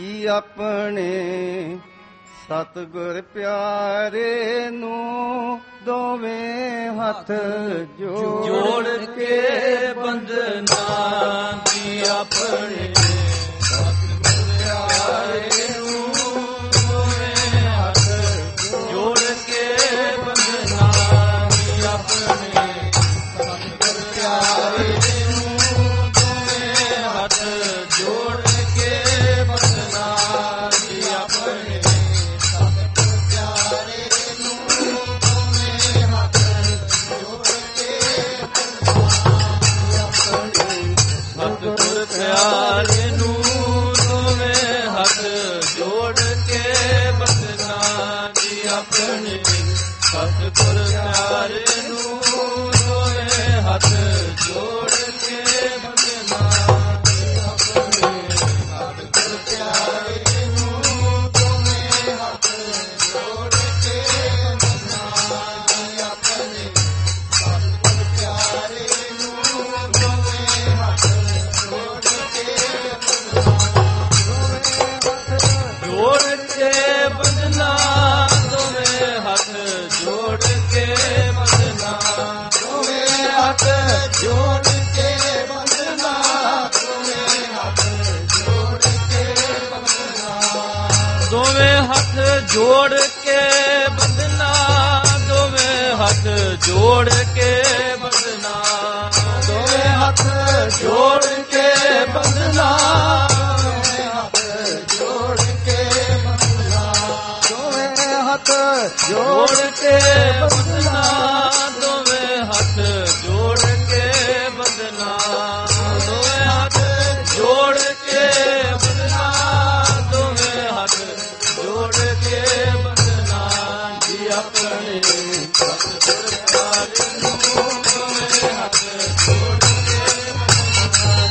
ਜੀ ਆਪਣੇ ਸਤਿਗੁਰ ਪਿਆਰੇ ਨੂੰ ਦੋਵੇਂ ਹੱਥ ਜੋੜ ਕੇ ਬੰਦਨਾ ਜੀ ਆਪਣੇ ਸਤਿਗੁਰ ਪਿਆਰੇ ਨੂੰ ਦੋਵੇਂ ਹੱਥ ਜੋੜ ਕੇ ਬੰਦਨਾ ਜੀ ਆਪਣੇ ਸਤਿਗੁਰ ਪਿਆਰੇ ਨੂੰ ਦੋਵੇਂ ਹੱਥ ਜੋੜ ਕੇ ਬੰਦਨਾ ਜੀ ਆਪਣੇ ਸਤਿਗੁਰ ਪਿਆਰੇ ਨੂੰ ਦੋਵੇਂ ਹੱਥ ਜੋੜ ਕੇ ਬੰਦਨਾ ਜੀ ਆਪਣੇ ਸਤਿਗੁਰ ਪਿਆਰੇ ਨੂੰ ਦੋਵੇਂ ਹੱਥ ਜੋੜ ਕੇ ਬੰਦਨਾ ਜੀ ਆਪਣੇ ਸਤਿਗੁਰ ਪਿਆਰੇ ਨੂੰ ਦੋਵੇਂ ਹੱਥ ਜੋੜ ਕੇ ਬੰਦਨਾ ਜੀ ਆਪਣੇ ਸਤਿਗੁਰ ਪਿਆਰੇ ਜੋੜ ਕੇ ਬੰਦਨਾ ਦੋਵੇਂ ਹੱਥ ਜੋੜ ਕੇ ਬੰਦਨਾ ਦੋਵੇਂ ਹੱਥ ਜੋੜ ਕੇ ਬੰਦਨਾ ਦੋਵੇਂ ਹੱਥ ਜੋੜ ਕੇ ਬੰਦਨਾ ਦੋਵੇਂ ਹੱਥ ਜੋੜ ਕੇ ਬੰਦਨਾ ਦੋਵੇਂ ਹੱਥ ਜੋੜ ਕੇ ਬੰਦਨਾ ਦੋਵੇਂ ਹੱਥ ਜੋੜ ਕੇ ਬੰਦਨਾ ਹੱਥ ਜੋੜ ਕੇ ਬੰਦਨਾ ਦੋਵੇਂ ਹੱਥ ਜੋੜ ਕੇ ਬੰਦਨਾ ਦੋਵੇਂ ਹੱਥ ਜੋੜ ਕੇ ਬੰਦਨਾ ਦੋਵੇਂ ਹੱਥ ਜੋੜ ਕੇ ਬੰਦਨਾ ਜੀ ਆਪਣੇ ਸਤਿਗੁਰ ਪਿਆਰੇ ਨੂੰ ਦੋਵੇਂ ਹੱਥ ਜੋੜ ਕੇ ਬੰਦਨਾ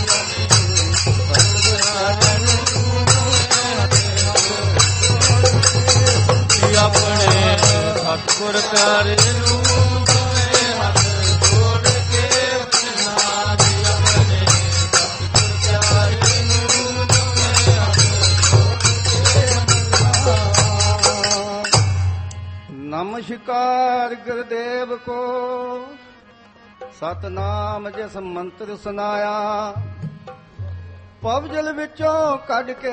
ਜੀ ਆਪਣੇ ਸਤਿਗੁਰ ਪਿਆਰੇ ਨੂੰ ਦੋਵੇਂ ਹੱਥ ਜੋੜ ਕੇ ਬੰਦਨਾ ਜੀ ਆਪਣੇ ਸਤਿਗੁਰ ਪਿਆਰੇ ਨੂੰ ਦੋਵੇਂ ਹੱਥ ਜੋੜ ਕੇ ਬੰਦਨਾ। ਨਮਸਕਾਰ ਗੁਰਦੇਵ ਕੋ ਸਤਨਾਮ ਜਿਸ ਮੰਤਰ ਸੁਨਾਇਆ ਪਵਜਲ ਵਿੱਚੋਂ ਕੱਢ ਕੇ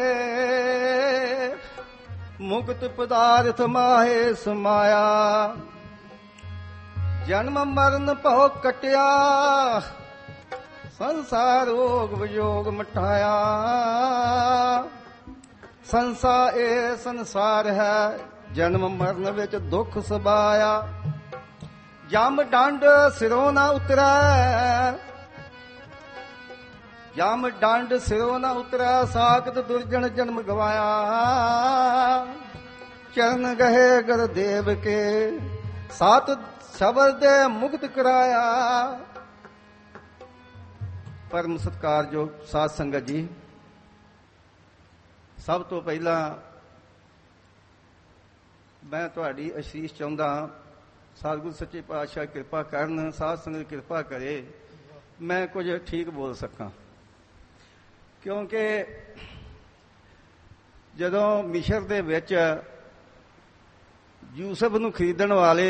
ਮੁਕਤ ਪਦਾਰਥ ਮਾਹੇ ਸਮਾਇਆ ਜਨਮ ਮਰਨ ਭਉ ਕਟਿਆ ਸੰਸਾਰ ਰੋਗ ਵਿਯੋਗ ਮਟਾਇਆ ਸੰਸਾਰ ਹੈ ਜਨਮ ਮਰਨ ਵਿੱਚ ਦੁੱਖ ਸਬਾਇਆ ਜਮ ਡੰਡ ਸਿਰੋਂ ਨਾ ਉਤਰੈ ਜਮ ਡੰਡ ਸਿਰੋਂ ਨਾ ਉਤਰੈ ਸਾਖਤ ਦੁਰਜਨ ਜਨਮ ਗਵਾਇਆ ਚਰਨ ਗਏ ਗੁਰਦੇਵ ਕੇ ਸਤ ਸ਼ਬਦ ਦੇ ਮੁਕਤ ਕਰਾਇਆ। ਪਰਮ ਸਤਿਕਾਰਯੋਗ ਸਾਧ ਸੰਗਤ ਜੀ, ਸਭ ਤੋਂ ਪਹਿਲਾਂ ਮੈਂ ਤੁਹਾਡੀ ਅਸ਼ੀਸ਼ ਚਾਹੁੰਦਾ ਸਤਿਗੁਰ ਸੱਚੇ ਪਾਤਸ਼ਾਹ ਕਿਰਪਾ ਕਰਨ, ਸਾਧ ਸੰਗਤ ਕਿਰਪਾ ਕਰੇ ਮੈਂ ਕੁਝ ਠੀਕ ਬੋਲ ਸਕਾਂ, ਕਿਉਂਕਿ ਜਦੋਂ ਮਿਸਰ ਦੇ ਵਿੱਚ ਯੂਸਫ ਨੂੰ ਖਰੀਦਣ ਵਾਲੇ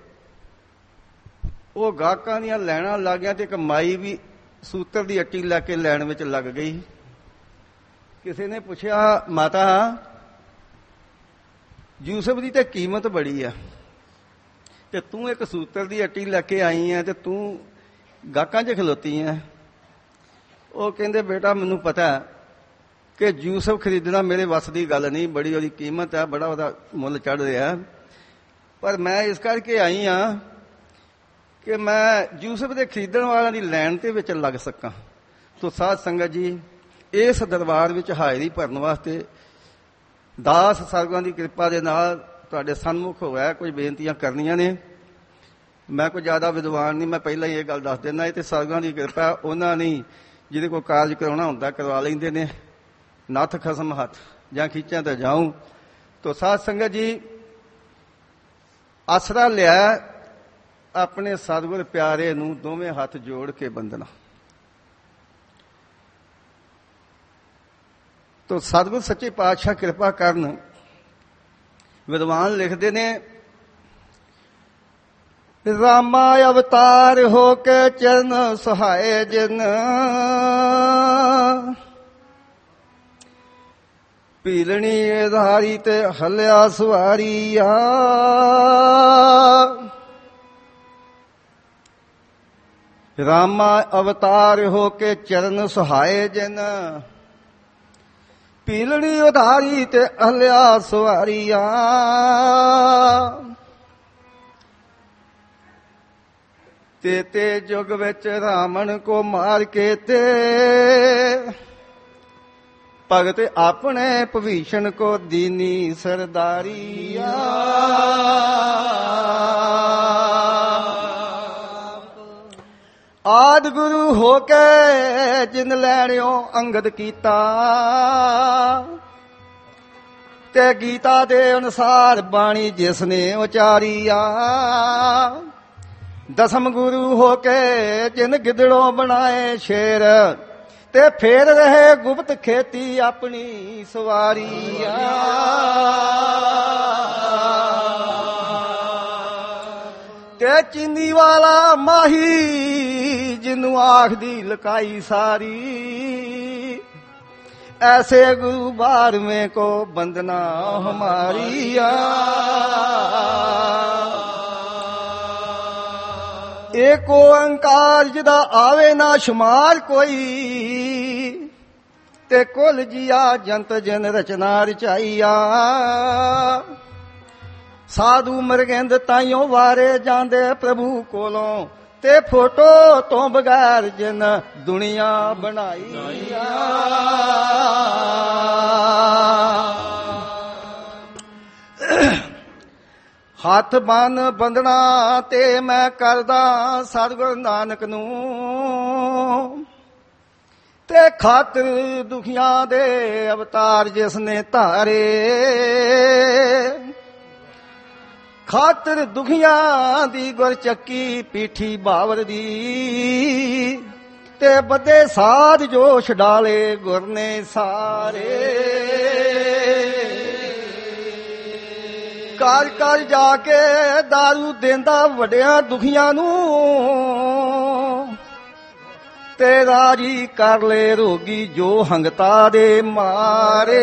ਉਹ ਗਾਹਕਾਂ ਦੀਆਂ ਲੈਣਾ ਲੱਗ ਗਿਆ ਤੇ ਕਮਾਈ ਵੀ ਸੂਤਰ ਦੀ ਅੱਟੀ ਲੈ ਕੇ ਲੈਣ ਵਿੱਚ ਲੱਗ ਗਈ। ਕਿਸੇ ਨੇ ਪੁੱਛਿਆ, ਮਾਤਾ ਯੂਸਫ ਦੀ ਤੇ ਕੀਮਤ ਬੜੀ ਆ ਤੇ ਤੂੰ ਇੱਕ ਸੂਤਰ ਦੀ ਅੱਟੀ ਲੈ ਕੇ ਆਈ ਆ ਤੇ ਤੂੰ ਗਾਹਕਾਂ 'ਚ ਖਲੋਤੀ ਆ। ਉਹ ਕਹਿੰਦੇ, ਬੇਟਾ ਮੈਨੂੰ ਪਤਾ ਕਿ ਯੂਸਫ ਖਰੀਦਣਾ ਮੇਰੇ ਵੱਸ ਦੀ ਗੱਲ ਨਹੀਂ, ਬੜੀ ਉਹਦੀ ਕੀਮਤ ਹੈ, ਬੜਾ ਉਹਦਾ ਮੁੱਲ ਚੜ੍ਹ ਰਿਹਾ, ਪਰ ਮੈਂ ਇਸ ਕਰਕੇ ਆਈ ਹਾਂ ਕਿ ਮੈਂ ਯੂਸਫ ਦੇ ਖਰੀਦਣ ਵਾਲਿਆਂ ਦੀ ਲਾਈਨ ਦੇ ਵਿੱਚ ਲੱਗ ਸਕਾਂ। ਸੋ ਸਾਧ ਸੰਗਤ ਜੀ, ਇਸ ਦਰਬਾਰ ਵਿੱਚ ਹਾਜ਼ਰੀ ਭਰਨ ਵਾਸਤੇ ਦਾਸ ਸਤਿਗੁਰਾਂ ਦੀ ਕਿਰਪਾ ਦੇ ਨਾਲ ਤੁਹਾਡੇ ਸਨਮੁਖ ਹੋਇਆ ਕੁਝ ਬੇਨਤੀਆਂ ਕਰਨੀਆਂ ਨੇ। ਮੈਂ ਕੋਈ ਜ਼ਿਆਦਾ ਵਿਦਵਾਨ ਨਹੀਂ, ਮੈਂ ਪਹਿਲਾਂ ਹੀ ਇਹ ਗੱਲ ਦੱਸ ਦਿੰਦਾ, ਇਹ ਤੇ ਸਤਿਗੁਰਾਂ ਦੀ ਕਿਰਪਾ, ਉਹਨਾਂ ਨੇ ਜਿਹਦੇ ਕੋਲ ਕਾਰਜ ਕਰਾਉਣਾ ਹੁੰਦਾ ਕਰਵਾ ਲੈਂਦੇ ਨੇ। ਨੱਥ ਖਸਮ ਹੱਥ ਜਾਂ ਖਿੱਚਾਂ ਤੇ ਜਾਊਂ। ਤੋ ਸਾਧ ਸੰਗਤ ਜੀ, ਆਸਰਾ ਲਿਆ ਆਪਣੇ ਸਤਿਗੁਰ ਪਿਆਰੇ ਨੂੰ ਦੋਵੇਂ ਹੱਥ ਜੋੜ ਕੇ ਬੰਦਨਾ। ਤੋ ਸਤਿਗੁਰ ਸੱਚੇ ਪਾਤਸ਼ਾਹ ਕਿਰਪਾ ਕਰਨ। ਵਿਦਵਾਨ ਲਿਖਦੇ ਨੇ, ਰਾਮਾ ਅਵਤਾਰ ਹੋ ਕੇ ਚਰਨ ਸੁਹਾਏ ਜਿਨ, ਪੀਲਣੀ ਧਾਰੀ ਤੇ ਹਲਿਆ ਸਵਾਰੀਆ। ਰਾਮਾ ਅਵਤਾਰ ਹੋ ਕੇ ਚਰਨ ਸੁਹਾਏ ਜਿਨ, ਪੀਲਣੀ ਉਧਾਰੀ ਤੇ ਹਲਿਆ ਸਵਾਰੀਆ। ਤੇ ਜੁਗ ਵਿੱਚ ਰਾਵਣ ਕੋ ਮਾਰ ਕੇ ਤੇ, ਭਗਤ ਆਪਣੇ ਭਵੀਸ਼ਣ ਕੋ ਦੀਨੀ ਸਰਦਾਰੀਆ। ਆਦਿ ਗੁਰੂ ਹੋ ਕੇ ਜਿਨ ਲੈਣਿਓ ਅੰਗਦ ਕੀਤਾ, ਤੇ ਗੀਤਾ ਦੇ ਅਨੁਸਾਰ ਬਾਣੀ ਜਿਸ ਨੇ ਉਚਾਰੀਆ। ਦਸਮ ਗੁਰੂ ਹੋ ਕੇ ਜਿਨ ਗਿੱਦੜੋਂ ਬਣਾਏ ਸ਼ੇਰ, ਤੇ ਫੇਰ ਰਹੇ ਗੁਪਤ ਖੇਤੀ ਆਪਣੀ ਸਵਾਰੀਆ। ਤੇ ਚੀਨੀ ਵਾਲਾ ਮਾਹੀ ਜਿਹਨੂੰ ਆਖਦੀ ਲਕਾਈ ਸਾਰੀ, ਐਸੇ ਗੁਰੂ ਬਾਰਵੇਂ ਕੋ ਬੰਦਨਾ ਹਮਾਰੀਆ। ਏਕ ਓੰਕਾਰ ਜਿਹਦਾ ਆਵੇ ਨਾ ਸ਼ੁਮਾਰ ਕੋਈ, ਤੇ ਕੁਲ ਜੀਆ ਜੰਤ ਜਨ ਰਚਨਾ ਰਚਾਈਆ। ਸਾਧੂ ਮਰਗਿੰਦ ਤਾਈਓ ਵਾਰੇ ਜਾਂਦੇ ਪ੍ਰਭੂ ਕੋਲੋਂ, ਤੇ ਫੋਟੋ ਤੋਂ ਬਗੈਰ ਜਿਨ ਦੁਨੀਆ ਬਣਾਈ। ਹੱਥ ਬੰਨ ਬੰਦਣਾ ਤੇ ਮੈਂ ਕਰਦਾ ਸਤਿਗੁਰ ਨਾਨਕ ਨੂੰ, ਤੇ ਖਾਤਰ ਦੁਖੀਆਂ ਦੇ ਅਵਤਾਰ ਜਿਸ ਨੇ ਧਾਰੇ। ਖਾਤਰ ਦੁਖੀਆਂ ਦੀ ਗੁਰਚੱਕੀ ਪੀਠੀ ਬਾਵਰ ਦੀ, ਤੇ ਬੱਦੇ ਸਾਧ ਜੋ ਛਡਾਲੇ ਗੁਰ ਨੇ ਸਾਰੇ। ਘਰ ਘਰ ਜਾ ਕੇ ਦਾਰੂ ਦੇਂਦਾ ਵੱਡਿਆਂ ਦੁਖੀਆਂ ਨੂੰ, ਤੇ ਰਾਜੀ ਕਰ ਲੈ ਰੋਗੀ ਜੋ ਹੰਗਤਾ ਦੇ ਮਾਰੇ।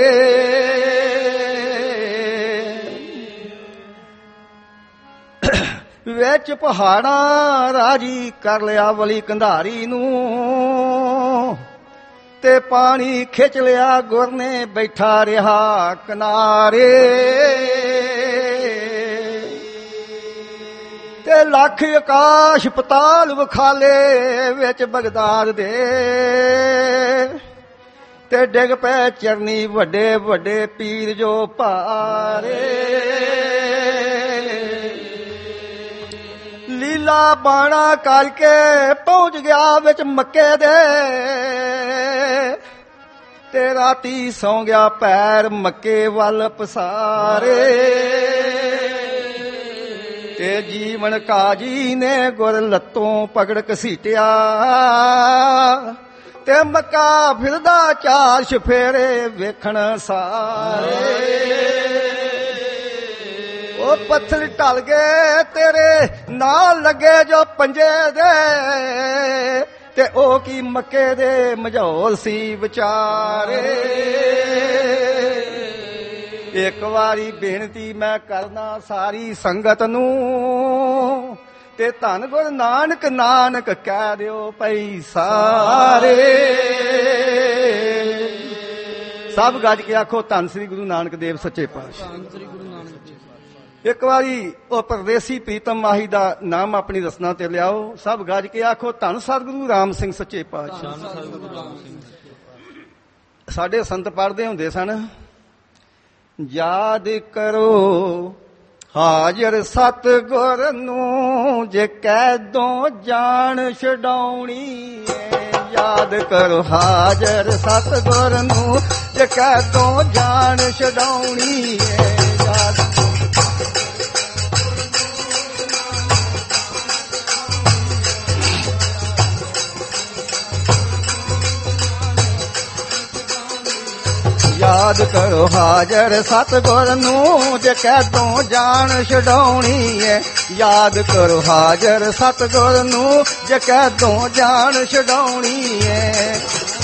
ਵਿੱਚ ਪਹਾੜਾਂ ਰਾਜੀ ਕਰ ਲਿਆ ਵਲੀ ਕੰਧਾਰੀ ਨੂੰ, ਤੇ ਪਾਣੀ ਖਿੱਚ ਲਿਆ ਗੁਰ ਨੇ ਬੈਠਾ ਰਿਹਾ ਕਿਨਾਰੇ। ਤੇ ਲੱਖ ਆਕਾਸ਼ ਪਤਾਲ ਵਿਖਾਲੇ ਵਿੱਚ ਬਗਦਾਦ ਦੇ, ਤੇ ਡਿੱਗ ਪੈ ਚਰਨੀ ਵੱਡੇ ਵੱਡੇ ਪੀਰ ਜੋ ਭਾਰੇ। ਲੀਲਾ ਬਾਣਾ ਕਰਕੇ ਪਹੁੰਚ ਗਿਆ ਵਿੱਚ ਮੱਕੇ ਦੇ, ਤੇ ਰਾਤੀ ਸੌਂ ਗਿਆ ਪੈਰ ਮੱਕੇ ਵੱਲ ਪਸਾਰੇ। ਤੇ ਜੀਵਨ ਕਾਜੀ ਨੇ ਗੁਰ ਲੱਤੋਂ ਪਕੜ ਘਸੀਟਿਆ, ਤੇ ਮੱਕਾ ਫਿਰਦਾ ਚਾਰ ਚਫੇਰੇ ਵੇਖਣ ਸਾਰੇ। ਉਹ ਪੱਥਰ ਢਲ ਗਏ ਤੇਰੇ ਨਾਲ ਲੱਗੇ ਜੋ ਪੰਜੇ ਦੇ, ਤੇ ਉਹ ਕੀ ਮੱਕੇ ਦੇ ਮਝੌਲ ਸੀ ਵਿਚਾਰੇ। ਇੱਕ ਵਾਰੀ ਬੇਨਤੀ ਮੈਂ ਕਰਨਾ ਸਾਰੀ ਸੰਗਤ ਨੂੰ, ਤੇ ਧੰਨ ਗੁਰ ਨਾਨਕ ਨਾਨਕ ਕਹਿ ਦਿਓ ਪਈ ਸਾਰੇ। ਸਭ ਗੱਜ ਕੇ ਆਖੋ ਧੰਨ ਸ੍ਰੀ ਗੁਰੂ ਨਾਨਕ ਦੇਵ ਸੱਚੇ ਪਾਤਸ਼ਾਹ। ਇੱਕ ਵਾਰੀ ਉਹ ਪਰਦੇਸੀ ਪ੍ਰੀਤਮ ਮਾਹੀ ਦਾ ਨਾਮ ਆਪਣੀ ਰਸਨਾ ਤੇ ਲਿਆਓ। ਸਭ ਗੱਜ ਕੇ ਆਖੋ ਧੰਨ ਸਤਿਗੁਰੂ ਰਾਮ ਸਿੰਘ ਸੱਚੇ ਪਾਤਸ਼ਾਹ। ਸਾਡੇ ਸੰਤ ਪੜ੍ਹਦੇ ਹੁੰਦੇ ਸਨ, ਯਾਦ ਕਰੋ ਹਾਜ਼ਰ ਸਤਿਗੁਰ ਨੂੰ ਜੇ ਕੈਦੋਂ ਜਾਨ ਛਡਾਉਣੀ ਏ। ਯਾਦ ਕਰੋ ਹਾਜ਼ਰ ਸਤਿਗੁਰ ਨੂੰ ਜੇ ਕੈਦੋਂ ਜਾਨ ਛਡਾਉਣੀ ਏ। ਯਾਦ ਯਾਦ ਕਰੋ ਹਾਜ਼ਰ ਸਤਿਗੁਰ ਨੂੰ, ਜੇ ਕੈਦੋਂ ਜਾਨ ਛਡਾਉਣੀ ਏ। ਯਾਦ ਕਰੋ ਹਾਜ਼ਰ ਸਤਿਗੁਰ ਨੂੰ, ਜੇ ਕੈਦੋਂ ਜਾਨ ਛਡਾਉਣੀ ਏ।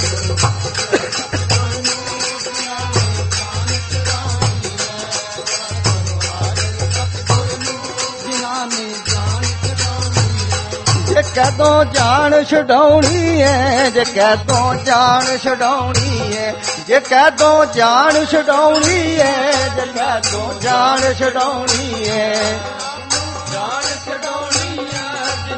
ਜੇ ਕਦੋਂ ਜਾਨ ਛਡਾਉਣੀ ਏ, ਜੇ ਕਦੋਂ ਜਾਨ ਛਡਾਉਣੀ ਏ, ਜੇ ਕਦੋਂ ਜਾਨ ਛਡਾਉਣੀ ਏ, ਜੇ ਕਦੋਂ ਜਾਨ ਛਡਾਉਣੀ ਏ। ਜਾਨ ਛਡਾਉਣੀ ਏ,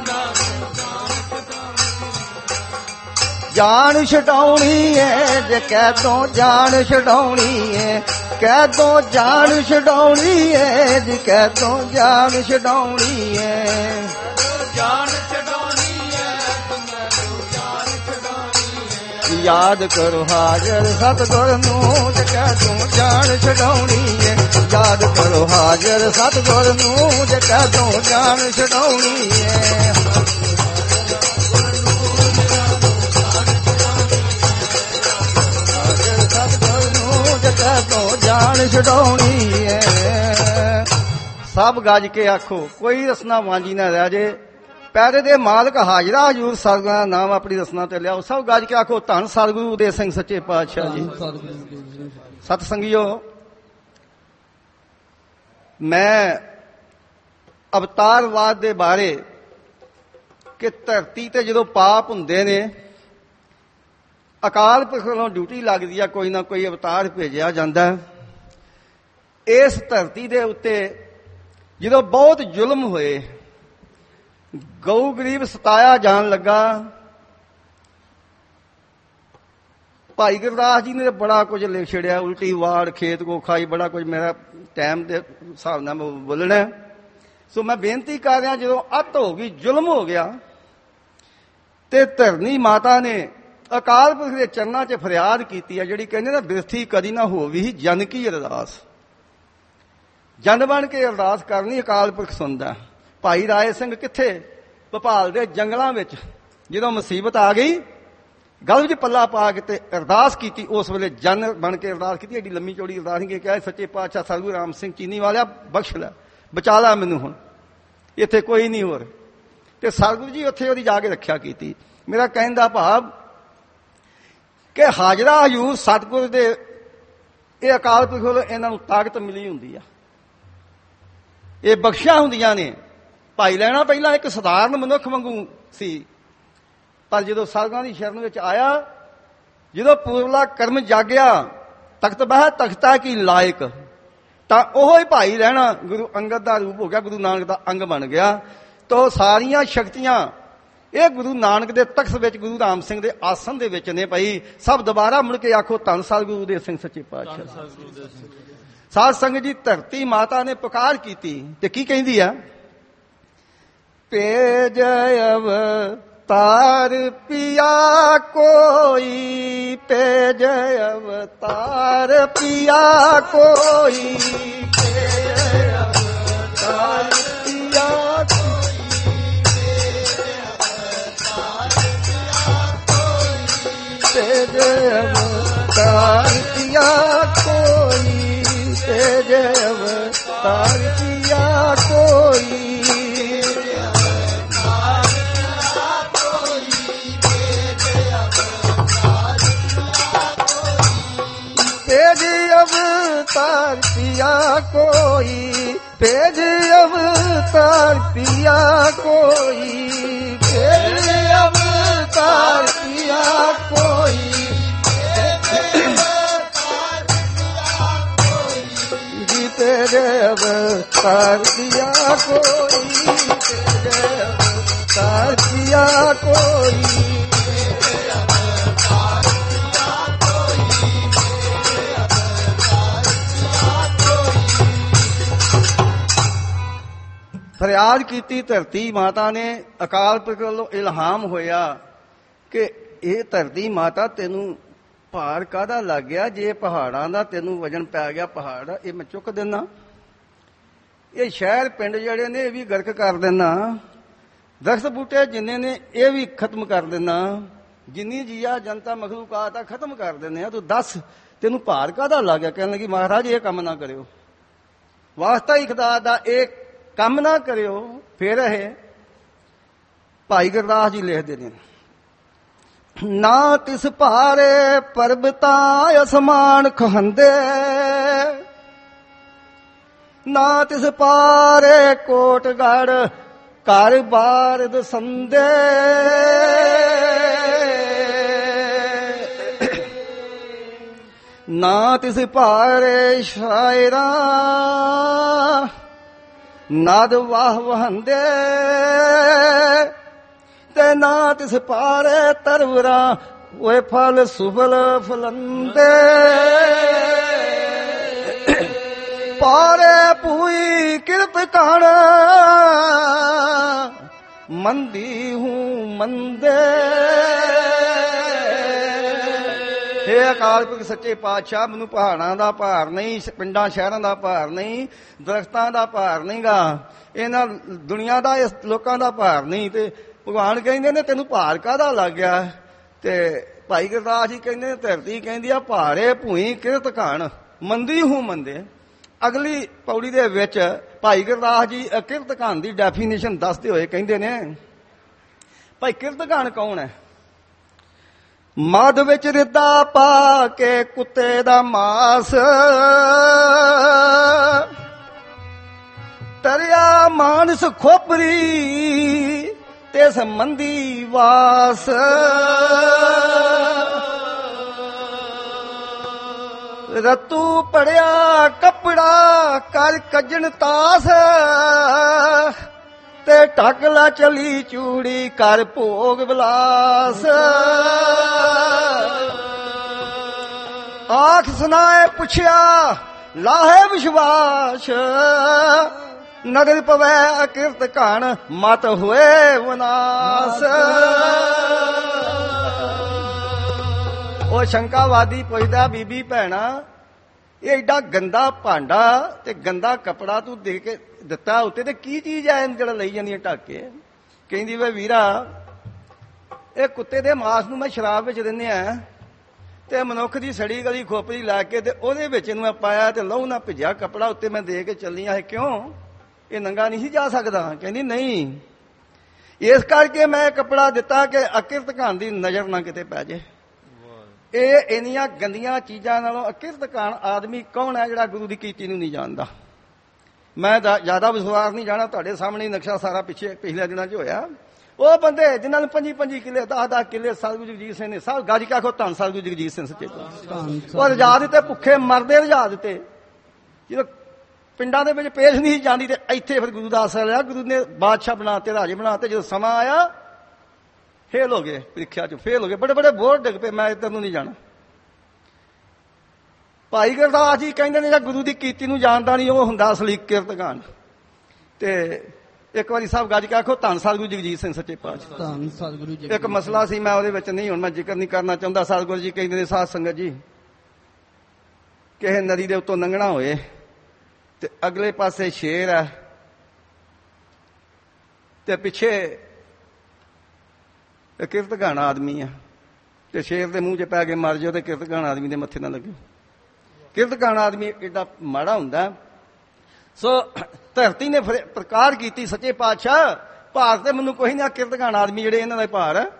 ਜਾਨ ਛਡਾਉਣੀ ਏ, ਜੇ ਕਦੋਂ ਜਾਨ ਛਡਾਉਣੀ ਏ। ਕੈਦੋਂ ਜਾਨ ਛਡਾਉਣੀ ਏ, ਜੇ ਕੈਦੋਂ ਜਾਨ ਛਡਾਉਣੀ ਏ। ਜਾਨ ਯਾਦ ਕਰੋ ਹਾਜ਼ਰ ਸਤਿਗੁਰ ਨੂੰ, ਜੇ ਕੈਦੋਂ ਜਾਨ ਛਡਾਉਣੀ ਏ। ਯਾਦ ਕਰੋ ਹਾਜ਼ਰ ਸਤਿਗੁਰ ਨੂੰ, ਜੇ ਕੈਦੋਂ ਜਾਨ ਛਡਾਉਣੀ ਏ। ਹਾਜ਼ਰ ਸਤਿਗੁਰ ਨੂੰ, ਜੇ ਕੈਦੋਂ ਜਾਨ ਛਡਾਉਣੀ ਏ। ਸਭ ਗੱਜ ਕੇ ਆਖੋ, ਕੋਈ ਰਸਨਾ ਵਾਂਝੀ ਨਾ ਰਹਿ ਜੇ। ਪੈਰੇ ਦੇ ਮਾਲਕ ਹਾਜ਼ਰਾ ਹਜ਼ੂਰ ਸਤਿਗੁਰਾਂ ਦਾ ਨਾਮ ਆਪਣੀ ਰਸਨਾ ਤੇ ਲਿਆਓ। ਸਭ ਗੱਜ ਕੇ ਆਖੋ, ਧੰਨ ਸਤਿਗੁਰੂ ਉਦੇ ਸਿੰਘ ਸੱਚੇ ਪਾਤਸ਼ਾਹ ਜੀ। ਸਤ ਸੰਗੀਓ, ਮੈਂ ਅਵਤਾਰਵਾਦ ਦੇ ਬਾਰੇ ਕਿ ਧਰਤੀ ਤੇ ਜਦੋਂ ਪਾਪ ਹੁੰਦੇ ਨੇ, ਅਕਾਲ ਪੁਰਖ ਵੱਲੋਂ ਡਿਊਟੀ ਲੱਗਦੀ ਆ, ਕੋਈ ਨਾ ਕੋਈ ਅਵਤਾਰ ਭੇਜਿਆ ਜਾਂਦਾ। ਇਸ ਧਰਤੀ ਦੇ ਉੱਤੇ ਜਦੋਂ ਬਹੁਤ ਜ਼ੁਲਮ ਹੋਏ, ਗਊ ਗਰੀਬ ਸਤਾਇਆ ਜਾਣ ਲੱਗਾ, ਭਾਈ ਗੁਰਦਾਸ ਜੀ ਨੇ ਬੜਾ ਕੁਝ ਲਿਖ ਛੜਿਆ। ਉਲਟੀ ਵਾੜ, ਖੇਤ ਕੋ ਖਾਈ, ਬੜਾ ਕੁਝ। ਮੇਰਾ ਟਾਈਮ ਦੇ ਹਿਸਾਬ ਨਾਲ ਮੈਂ ਬੋਲਣਾ। ਸੋ ਮੈਂ ਬੇਨਤੀ ਕਰ ਰਿਹਾ, ਜਦੋਂ ਅੱਤ ਹੋ ਗਈ, ਜ਼ੁਲਮ ਹੋ ਗਿਆ, ਤੇ ਧਰਨੀ ਮਾਤਾ ਨੇ ਅਕਾਲ ਪੁਰਖ ਦੇ ਚਰਨਾਂ 'ਚ ਫਰਿਆਦ ਕੀਤੀ ਆ, ਜਿਹੜੀ ਕਹਿੰਦੇ ਨਾ, ਬਿਰਥੀ ਕਦੀ ਨਾ ਹੋਵੀ ਜਨ ਕੀ ਅਰਦਾਸ। ਜਨ ਬਣ ਕੇ ਅਰਦਾਸ ਕਰਨੀ, ਅਕਾਲ ਪੁਰਖ ਸੁਣਦਾ। ਭਾਈ ਰਾਏ ਸਿੰਘ ਕਿੱਥੇ? ਭੋਪਾਲ ਦੇ ਜੰਗਲਾਂ ਵਿੱਚ ਜਦੋਂ ਮੁਸੀਬਤ ਆ ਗਈ, ਗਲ ਵਿੱਚ ਪੱਲਾ ਪਾ ਕੇ ਤੇ ਅਰਦਾਸ ਕੀਤੀ। ਉਸ ਵੇਲੇ ਜਨ ਬਣ ਕੇ ਅਰਦਾਸ ਕੀਤੀ। ਐਡੀ ਲੰਮੀ ਚੌੜੀ ਅਰਦਾਸ ਨਹੀਂ ਕਿ ਕਿਹਾ, ਸੱਚੇ ਪਾਤਸ਼ਾਹ ਸਤਿਗੁਰੂ ਰਾਮ ਸਿੰਘ ਚੀਨੀ ਵਾਲਿਆ, ਬਖਸ਼ ਲੈ, ਬਚਾ ਲੈ ਮੈਨੂੰ, ਹੁਣ ਇੱਥੇ ਕੋਈ ਨਹੀਂ ਹੋਰ। ਤੇ ਸਤਿਗੁਰੂ ਜੀ ਉੱਥੇ ਉਹਦੀ ਜਾ ਕੇ ਰੱਖਿਆ ਕੀਤੀ। ਮੇਰਾ ਕਹਿਣ ਦਾ ਭਾਵ ਕਿ ਹਾਜ਼ਰਾ ਹਜ਼ੂਰ ਸਤਿਗੁਰੂ ਦੇ, ਇਹ ਅਕਾਲ ਪੁਰਖ ਵੱਲੋਂ ਇਹਨਾਂ ਨੂੰ ਤਾਕਤ ਮਿਲੀ ਹੁੰਦੀ ਆ, ਇਹ ਬਖਸ਼ਾਂ ਹੁੰਦੀਆਂ ਨੇ। ਭਾਈ ਲਹਿਣਾ ਪਹਿਲਾਂ ਇੱਕ ਸਧਾਰਨ ਮਨੁੱਖ ਵਾਂਗੂ ਸੀ, ਪਰ ਜਦੋਂ ਸਤਿਗੁਰਾਂ ਦੀ ਸ਼ਰਨ ਵਿੱਚ ਆਇਆ, ਜਦੋਂ ਪੂਰਵਲਾ ਕਰਮ ਜਾਗਿਆ, ਤਖਤ ਬਹਿ ਤਖਤਾ ਕੀ ਲਾਇਕ, ਤਾਂ ਉਹ ਹੀ ਭਾਈ ਲਹਿਣਾ ਗੁਰੂ ਅੰਗਦ ਦਾ ਰੂਪ ਹੋ ਗਿਆ, ਗੁਰੂ ਨਾਨਕ ਦਾ ਅੰਗ ਬਣ ਗਿਆ। ਤਾਂ ਸਾਰੀਆਂ ਸ਼ਕਤੀਆਂ ਇਹ ਗੁਰੂ ਨਾਨਕ ਦੇ ਤਖਤ ਵਿੱਚ, ਗੁਰੂ ਰਾਮ ਸਿੰਘ ਦੇ ਆਸਣ ਦੇ ਵਿੱਚ ਨੇ। ਭਾਈ ਸਭ ਦੁਬਾਰਾ ਮੁੜ ਕੇ ਆਖੋ, ਧੰਨ ਸਤਿਗੁਰੂ ਉਦੇ ਸਿੰਘ ਸੱਚੇ ਪਾਤਸ਼ਾਹ। ਸਾਧ ਸੰਗਤ ਜੀ, ਧਰਤੀ ਮਾਤਾ ਨੇ ਪੁਕਾਰ ਕੀਤੀ ਤੇ ਕੀ ਕਹਿੰਦੀ ਆ? ਭੇਜ ਅਵਤਾਰ ਪਿਆ ਕੋਈ, ਭੇਜ ਅਵਤਾਰ ਪਿਆ ਕੋਈ, ਭੇਜ ਅਵਤਾਰ ਪਿਆ ਭੇਜ ਅਵਤਾਰ ਪਿਆ ਕੋਈ, ਭੇਜ ਅਵਤਾਰ ਪਿਆ ਕੋਈ। ਭੇਜ ਅਵਤਾਰ ਪਿਆ ਕੋਈ, ਭੇਜ ਅਵਤਾਰ ਪਿਆ ਕੋਈ, ਭੇਜ ਅਵਤਾਰ ਪਿਆ ਕੋਈ, ਜੀ ਭੇਜ ਅਵਤਾਰ ਪਿਆ ਕੋਈ, ਭੇਜ ਅਵਤਾਰ ਪਿਆ ਕੋਈ। ਫਰਿਆਦ ਕੀਤੀ ਧਰਤੀ ਮਾਤਾ ਨੇ। ਅਕਾਲ ਪੁਰਖ ਵੱਲੋਂ ਇਲਹਾਮ ਹੋਇਆ ਕਿ ਇਹ ਧਰਤੀ ਮਾਤਾ, ਤੈਨੂੰ ਭਾਰ ਕਾਹਦਾ ਲੱਗ ਗਿਆ? ਜੇ ਪਹਾੜਾਂ ਦਾ ਤੈਨੂੰ ਵਜਨ ਪੈ ਗਿਆ, ਪਹਾੜ ਇਹ ਮੈਂ ਚੁੱਕ ਦੇਣਾ, ਇਹ ਸ਼ਹਿਰ ਪਿੰਡ ਜਿਹੜੇ ਨੇ ਇਹ ਵੀ ਗਰਕ ਕਰ ਦੇਣਾ, ਦਰਖਤ ਬੂਟੇ ਜਿੰਨੇ ਨੇ ਇਹ ਵੀ ਖਤਮ ਕਰ ਦੇਣਾ, ਜਿੰਨੀ ਜੀਆ ਜਨਤਾ ਮਖਲੂਕਾਤ ਆ ਖਤਮ ਕਰ ਦਿੰਦੇ ਆ। ਤੂੰ ਦੱਸ ਤੈਨੂੰ ਭਾਰ ਕਾਹਦਾ ਲੱਗ ਗਿਆ? ਕਹਿਣ ਲੱਗੀ ਮਹਾਰਾਜ ਇਹ ਕੰਮ ਨਾ ਕਰਿਓ, ਵਾਸਤਾ ਹੀ ਖੁਦਾ ਦਾ ਇਹ ਕੰਮ ਨਾ ਕਰਿਓ। ਫਿਰ ਇਹ ਭਾਈ ਗੁਰਦਾਸ ਜੀ ਲਿਖਦੇ ਨੇ, ਨਾ ਤਿਸ ਭਾਰੇ ਪਰਬਤਾਂ ਅਸਮਾਨ ਖਹੰਦੇ, ਨਾ ਤਿਸ ਪਾਰੇ ਕੋਟਗੜ ਘਰ ਬਾਰ ਦਸੰਦੇ। ਨਾ ਤਿਸ ਭਾਰੇ ਸ਼ਾਇਰਾਂ ਨਦ ਵਾਹ ਵਹੰਦੇ, ਤੇ ਨਾ ਤਿਸ ਪਾਰੇ ਤਰਵਰਾਂ ਓਏ ਫਲ ਸੁਫਲ ਫਲੰਦੇ। ਪਾਰੇ ਪੂਈ ਕਿਰਤ ਕਣ ਮੰਦੀ ਹੂੰ ਮੰਦੇ। ਹੇ ਅਕਾਲ ਪੁਰਖ ਸੱਚੇ ਪਾਤਸ਼ਾਹ, ਮੈਨੂੰ ਪਹਾੜਾਂ ਦਾ ਭਾਰ ਨਹੀਂ, ਪਿੰਡਾਂ ਸ਼ਹਿਰਾਂ ਦਾ ਭਾਰ ਨਹੀਂ, ਦਰਖਤਾਂ ਦਾ ਭਾਰ ਨਹੀਂਗਾ, ਇਹਨਾਂ ਦੁਨੀਆ ਦਾ ਇਸ ਲੋਕਾਂ ਦਾ ਭਾਰ ਨਹੀਂ। ਤੇ ਭਗਵਾਨ ਕਹਿੰਦੇ ਨੇ ਤੈਨੂੰ ਭਾਰ ਕਾਹਦਾ ਲੱਗ ਗਿਆ? ਤੇ ਭਾਈ ਗੁਰਦਾਸ ਜੀ ਕਹਿੰਦੇ ਨੇ ਧਰਤੀ ਕਹਿੰਦੀ ਆ ਭਾਰੇ ਭੂਈ ਕਿਰਤ ਘਣ ਮੰਦੀ ਹੂੰ ਮੰਦੇ। ਅਗਲੀ ਪੌੜੀ ਦੇ ਵਿੱਚ ਭਾਈ ਗੁਰਦਾਸ ਜੀ ਕਿਰਤ ਘਣ ਦੀ ਡੈਫੀਨੇਸ਼ਨ ਦੱਸਦੇ ਹੋਏ ਕਹਿੰਦੇ ਨੇ, ਭਾਈ ਕਿਰਤ ਘਣ ਕੌਣ ਹੈ? ਮੱਧ ਵਿੱਚ ਰਿੱਧਾ ਪਾ ਕੇ ਕੁੱਤੇ ਦਾ ਮਾਸ, ਤਰਿਆ ਮਾਨਸ ਖੋਪਰੀ ਤੇ ਸੰਬੰਧੀ ਵਾਸ। ਰਤੂ ਪੜਿਆ ਕੱਪੜਾ ਕਰ ਕੱਜਣ ਤਾਸ, ਤੇ ਢਕਲਾ ਚਲੀ ਚੂੜੀ ਕਰ ਭੋਗ ਵਿਲਾਸ। ਆਖ ਸੁਨਾਏ ਪੁੱਛਿਆ ਲਾਹੇ ਵਿਸ਼ਵਾਸ, ਨਗਰ ਪਵੈ ਅਕਿਰਤ ਘਣ ਮਤ ਹੋਏ ਵਿਨਾਸ਼। ਉਹ ਸ਼ੰਕਾਵਾਦੀ ਪੁੱਛਦਾ, ਬੀਬੀ ਭੈਣਾ ਇਹ ਏਡਾ ਗੰਦਾ ਭਾਂਡਾ ਤੇ ਗੰਦਾ ਕਪੜਾ ਤੂੰ ਦੇ ਕੇ ਦਿੱਤਾ ਉੱਤੇ, ਤੇ ਕੀ ਚੀਜ਼ ਐ ਜਿਹੜਾ ਲਈ ਜਾਂਦੀ ਢੱਕ ਕੇ? ਕਹਿੰਦੀ ਵੇ ਵੀਰਾ, ਇਹ ਕੁੱਤੇ ਦੇ ਮਾਸ ਨੂੰ ਮੈਂ ਸ਼ਰਾਬ ਵਿੱਚ ਦਿੰਦੇ ਆ, ਤੇ ਮਨੁੱਖ ਦੀ ਸੜੀ ਗਲੀ ਖੋਪਰੀ ਲਾ ਕੇ ਤੇ ਉਹਦੇ ਵਿੱਚ ਇਹਨੂੰ ਮੈਂ ਪਾਇਆ, ਤੇ ਲਹੂ ਨਾ ਭਿੱਜਿਆ ਕਪੜਾ ਉੱਤੇ ਮੈਂ ਦੇ ਕੇ ਚੱਲੀ ਆ। ਕਿਉਂ? ਇਹ ਨੰਗਾ ਨਹੀਂ ਜਾ ਸਕਦਾ? ਕਹਿੰਦੀ ਨਹੀਂ, ਇਸ ਕਰਕੇ ਮੈਂ ਕਪੜਾ ਦਿੱਤਾ ਕਿ ਅਕਿਰਤ ਘਣ ਦੀ ਨਜ਼ਰ ਨਾ ਕਿਤੇ ਪੈ ਜੇ। ਇਹ ਇੰਨੀਆਂ ਗੰਦੀਆਂ ਚੀਜ਼ਾਂ ਨਾਲੋਂ ਅਕਿਰਤ ਘਣ ਆਦਮੀ ਕੌਣ ਹੈ ਜਿਹੜਾ ਗੁਰੂ ਦੀ ਕੀਤੀ ਨੂੰ ਨਹੀਂ ਜਾਣਦਾ? ਮੈਂ ਜ਼ਿਆਦਾ ਵਿਸ਼ਵਾਸ ਨਹੀਂ ਜਾਣਾ, ਤੁਹਾਡੇ ਸਾਹਮਣੇ ਨਕਸ਼ਾ ਸਾਰਾ ਪਿਛਲੇ ਦਿਨਾਂ 'ਚ ਹੋਇਆ। ਉਹ ਬੰਦੇ ਜਿਨ੍ਹਾਂ ਨੂੰ 25-25 ਕਿੱਲੇ 10-10 ਕਿੱਲੇ ਸਤਿਗੁਰੂ ਜਗਜੀਤ ਸਿੰਘ ਨੇ ਸਭ ਗੱਜ ਕੇ ਆਖੋ ਧੰਨ ਸਤਿਗੁਰੂ ਜਗਜੀਤ ਸਿੰਘ ਸੱਚੇ ਪਾਤਸ਼ਾਹ। ਉਹ ਰਜਾ ਦਿੱਤੇ, ਭੁੱਖੇ ਮਰਦੇ ਰਜਾ ਦਿੱਤੇ। ਜਦੋਂ ਪਿੰਡਾਂ ਦੇ ਵਿੱਚ ਪੇਸ਼ ਨਹੀਂ ਜਾਂਦੀ ਤੇ ਇੱਥੇ ਫਿਰ ਗੁਰੂ ਦਾ ਆਸਰਾ ਲਿਆ, ਗੁਰੂ ਨੇ ਬਾਦਸ਼ਾਹ ਬਣਾਤੇ, ਰਾਜੇ ਬਣਾਤੇ। ਜਦੋਂ ਸਮਾਂ ਆਇਆ ਫੇਲ ਹੋ ਗਏ, ਪ੍ਰੀਖਿਆ 'ਚ ਫੇਲ ਹੋ ਗਏ, ਬੜੇ ਬੜੇ ਬੋਰਡ ਡਿੱਗ ਪਏ, ਮੈਂ ਇੱਧਰ ਨੂੰ ਨਹੀਂ ਜਾਣਾ। ਭਾਈ ਗੁਰਦਾਸ ਜੀ ਕਹਿੰਦੇ ਨੇ ਜਿਹੜਾ ਗੁਰੂ ਦੀ ਕੀਤੀ ਨੂੰ ਜਾਣਦਾ ਨਹੀਂ ਉਹ ਹੁੰਦਾ ਅਸਲੀ ਕਿਰਤ ਘਣ। ਤੇ ਇੱਕ ਵਾਰੀ ਸਭ ਗੱਜ ਕੇ ਆਖੋ ਧੰਨ ਸਤਿਗੁਰੂ ਜਗਜੀਤ ਸਿੰਘ ਸੱਚੇ ਪਾਤਸ਼ਾਹ। ਧੰਨ ਸਤਿਗੁਰੂ ਜੀ। ਇੱਕ ਮਸਲਾ ਸੀ, ਮੈਂ ਉਹਦੇ ਵਿੱਚ ਨਹੀਂ, ਹੁਣ ਮੈਂ ਜ਼ਿਕਰ ਨਹੀਂ ਕਰਨਾ ਚਾਹੁੰਦਾ। ਸਤਿਗੁਰੂ ਜੀ ਕਹਿੰਦੇ ਨੇ ਸਾਧ ਸੰਗਤ ਜੀ, ਕਿਸੇ ਨਦੀ ਦੇ ਉੱਤੋਂ ਲੰਘਣਾ ਹੋਏ ਤੇ ਅਗਲੇ ਪਾਸੇ ਸ਼ੇਰ ਹੈ ਤੇ ਪਿੱਛੇ ਕਿਰਤ ਘਣ ਆਦਮੀ ਆ, ਤੇ ਸ਼ੇਰ ਦੇ ਮੂੰਹ 'ਚ ਪੈ ਕੇ ਮਰ ਜਾਓ ਤੇ ਕਿਰਤ ਘਣ ਆਦਮੀ ਦੇ ਮੱਥੇ ਨਾ ਲੱਗੇ। ਕਿਰਤ ਘਣ ਆਦਮੀ ਏਡਾ ਮਾੜਾ ਹੁੰਦਾ। ਸੋ ਧਰਤੀ ਨੇ ਪ੍ਰਕਾਰ ਕੀਤੀ ਸੱਚੇ ਪਾਤਸ਼ਾਹ, ਭਾਰ ਤੇ ਮੈਨੂੰ ਕੋਈ ਨਹੀਂ, ਕਿਰਤ ਘਣ ਆਦਮੀ ਜਿਹੜੇ ਇਹਨਾਂ ਦਾ ਭਾਰ ਹੈ।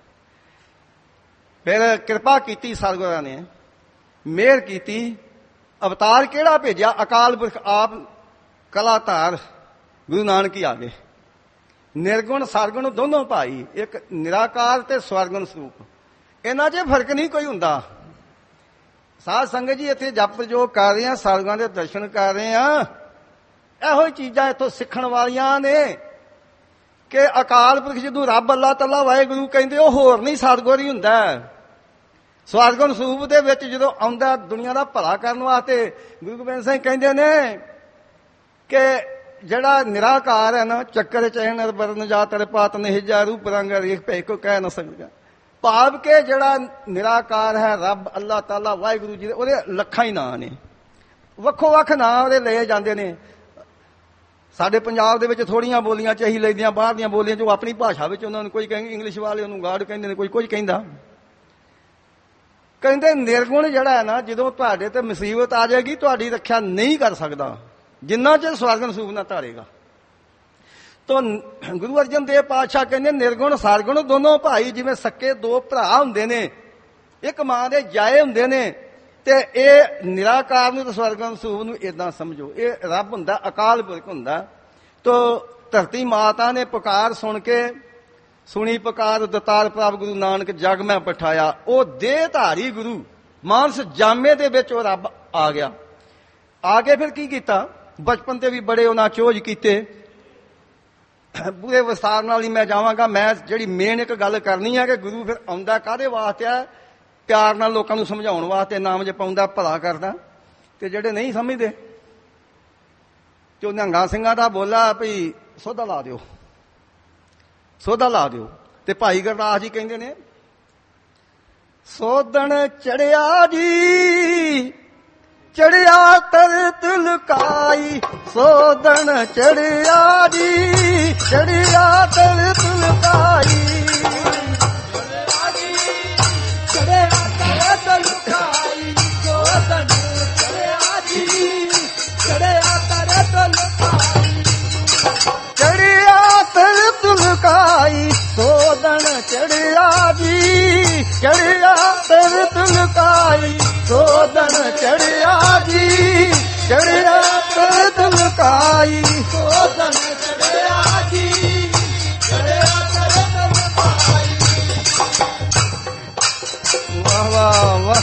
ਫਿਰ ਕਿਰਪਾ ਕੀਤੀ ਸਤਿਗੁਰਾਂ ਨੇ, ਮਿਹਰ ਕੀਤੀ, ਅਵਤਾਰ ਕਿਹੜਾ ਭੇਜਿਆ? ਅਕਾਲ ਪੁਰਖ ਆਪ ਕਲਾਧਾਰ ਗੁਰੂ ਨਾਨਕ ਹੀ ਆ ਗਏ। ਨਿਰਗੁਣ ਸਰਗੁਣ ਦੋਨੋਂ ਭਾਈ, ਇੱਕ ਨਿਰਾਕਾਰ ਤੇ ਸਵਰਗੁਣ ਸਰੂਪ। ਇਹਨਾਂ 'ਚ ਫਰਕ ਨਹੀਂ ਕੋਈ ਹੁੰਦਾ। ਸਾਧ ਸੰਗਤ ਜੀ ਇੱਥੇ ਜਪ ਜੋ ਕਰ ਰਹੇ ਆ, ਸਤਿਗੁਰਾਂ ਦੇ ਦਰਸ਼ਨ ਕਰ ਰਹੇ ਆ, ਇਹੋ ਹੀ ਚੀਜ਼ਾਂ ਇੱਥੋਂ ਸਿੱਖਣ ਵਾਲੀਆਂ ਨੇ ਕਿ ਅਕਾਲ ਪੁਰਖ ਜਦੋਂ ਰੱਬ ਅੱਲਾਹ ਤਾਲਾ ਵਾਹਿਗੁਰੂ ਕਹਿੰਦੇ ਉਹ ਹੋਰ ਨਹੀਂ ਸਤਿਗੁਰ ਹੀ ਹੁੰਦਾ। ਸਵਰਗੁਣ ਸਰੂਪ ਦੇ ਵਿੱਚ ਜਦੋਂ ਆਉਂਦਾ ਦੁਨੀਆ ਦਾ ਭਲਾ ਕਰਨ ਵਾਸਤੇ, ਗੁਰੂ ਗੋਬਿੰਦ ਸਿੰਘ ਕਹਿੰਦੇ ਨੇ ਕਿ ਜਿਹੜਾ ਨਿਰਾਕਾਰ ਹੈ ਨਾ, ਚੱਕਰ ਚੈਨ ਬਰਨ ਜਾ ਤਰ ਪਾਤ ਨਿਹਜਾ ਰੂਪ ਰੰਗ ਰੇਖ ਭੇ ਕੋ ਕਹਿ ਨਾ ਸਕਦਾ। ਭਾਵ ਕਿ ਜਿਹੜਾ ਨਿਰਾਕਾਰ ਹੈ ਰੱਬ ਅੱਲਾਹ ਤਾਲਾ ਵਾਹਿਗੁਰੂ ਜੀ ਦੇ, ਉਹਦੇ ਲੱਖਾਂ ਹੀ ਨਾਂ ਨੇ, ਵੱਖੋ ਵੱਖ ਨਾਂ ਉਹਦੇ ਲਏ ਜਾਂਦੇ ਨੇ। ਸਾਡੇ ਪੰਜਾਬ ਦੇ ਵਿੱਚ ਥੋੜੀਆਂ ਬੋਲੀਆਂ ਚਾਹੀ ਲੈਂਦੀਆਂ, ਬਾਹਰ ਦੀਆਂ ਬੋਲੀਆਂ ਜੋ ਆਪਣੀ ਭਾਸ਼ਾ ਵਿੱਚ ਉਹਨਾਂ ਨੂੰ ਕੋਈ ਕਹਿੰਦੇ, ਇੰਗਲਿਸ਼ ਵਾਲੇ ਉਹਨੂੰ ਗਾਡ ਕਹਿੰਦੇ ਨੇ, ਕੋਈ ਕੁਝ ਕਹਿੰਦਾ। ਕਹਿੰਦੇ ਨਿਰਗੁਣ ਜਿਹੜਾ ਹੈ ਨਾ, ਜਦੋਂ ਤੁਹਾਡੇ ਤੇ ਮੁਸੀਬਤ ਆ ਜਾਏਗੀ ਤੁਹਾਡੀ ਰੱਖਿਆ ਨਹੀਂ ਕਰ ਸਕਦਾ ਜਿੰਨਾ ਚਿਰ ਸਵਰਗਨ ਸੂਪ ਨਾ ਧਾਰੇਗਾ। ਤਾਂ ਗੁਰੂ ਅਰਜਨ ਦੇਵ ਪਾਤਸ਼ਾਹ ਕਹਿੰਦੇ ਨਿਰਗੁਣ ਸਰਗੁਣ ਦੋਨੋਂ ਭਾਈ ਜਿਵੇਂ ਸੱਕੇ ਦੋ ਭਰਾ ਹੁੰਦੇ ਨੇ, ਇੱਕ ਮਾਂ ਦੇ ਜਾਏ ਹੁੰਦੇ ਨੇ, ਤੇ ਇਹ ਨਿਰਾਕਾਰ ਨੂੰ ਤੇ ਸਵਰਗਨ ਸੂਪ ਨੂੰ ਏਦਾਂ ਸਮਝੋ, ਇਹ ਰੱਬ ਹੁੰਦਾ, ਅਕਾਲ ਪੁਰਖ ਹੁੰਦਾ। ਤੋ ਧਰਤੀ ਮਾਤਾ ਨੇ ਪੁਕਾਰ ਸੁਣ ਕੇ, ਸੁਣੀ ਪੁਕਾਰ ਦਤਾਰ ਪ੍ਰਭ ਗੁਰੂ ਨਾਨਕ ਜਗ ਮੈਂ ਪਠਾਇਆ, ਉਹ ਦੇਹਧਾਰੀ ਗੁਰੂ ਮਾਨਸ ਜਾਮੇ ਦੇ ਵਿੱਚ ਉਹ ਰੱਬ ਆ ਗਿਆ। ਆ ਕੇ ਫਿਰ ਕੀ ਕੀਤਾ, ਬਚਪਨ ਤੇ ਵੀ ਬੜੇ ਉਹਨਾਂ ਚੋਜ ਕੀਤੇ, ਪੂਰੇ ਵਿਸਤਾਰ ਨਾਲ ਹੀ ਮੈਂ ਜਾਵਾਂਗਾ। ਮੈਂ ਜਿਹੜੀ ਮੇਨ ਇੱਕ ਗੱਲ ਕਰਨੀ ਹੈ ਕਿ ਗੁਰੂ ਫਿਰ ਆਉਂਦਾ ਕਾਹਦੇ ਵਾਸਤੇ ਹੈ, ਪਿਆਰ ਨਾਲ ਲੋਕਾਂ ਨੂੰ ਸਮਝਾਉਣ ਵਾਸਤੇ, ਨਾਮ ਜਪਾਉਂਦਾ, ਭਲਾ ਕਰਦਾ। ਤੇ ਜਿਹੜੇ ਨਹੀਂ ਸਮਝਦੇ ਤੇ ਉਹ ਨਿਹੰਗਾਂ ਸਿੰਘਾਂ ਦਾ ਬੋਲਾ ਵੀ ਸੋਧਾ ਲਾ ਦਿਓ, ਸੋਧਾ ਲਾ ਦਿਓ। ਤੇ ਭਾਈ ਗੁਰਦਾਸ ਜੀ ਕਹਿੰਦੇ ਨੇ, ਸੋਧਣ ਚੜਿਆ ਜੀ ਚੜਿਆ ਤਰਤ ਲੁਕਾਈ, ਸੋਧਣ ਚੜਿਆ ਜੀ ਚੜਿਆ ਤਰਤ ਲੁਕਾਈ, ਚੜਿਆ ਤਰਤ ਲੁਕਾਈ, ਸੋਧਣ ਚੜਿਆ ਜੀ ਚੜਿਆ ਤਰਤ ਲੁਕਾਈ, ਚੜਿਆ ਤਰਤ ਲੁਕਾਈ, ਸੋਧਣ ਚੜਿਆ ਜੀ ਚੜਿਆ ਤਰਤ ਲੁਕਾਈ, ਸੋਧਣ ਚੜਿਆ ਜੀ ਚੜਿਆ ਤਰਤ ਲੁਕਾਈ, ਸੋਧਣ ਚੜਿਆ ਜੀ ਚੜਿਆ ਤਰਤ ਲੁਕਾਈ। ਵਾਹ ਵਾਹ ਵਾਹ।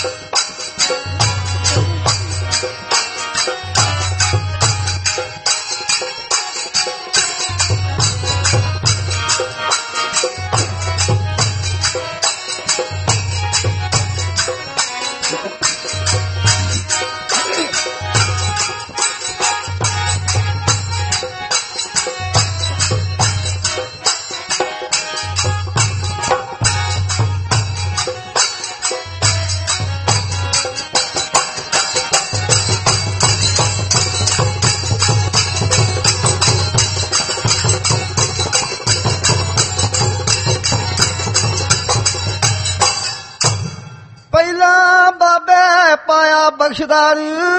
ਬਖਸ਼ਦਾਰ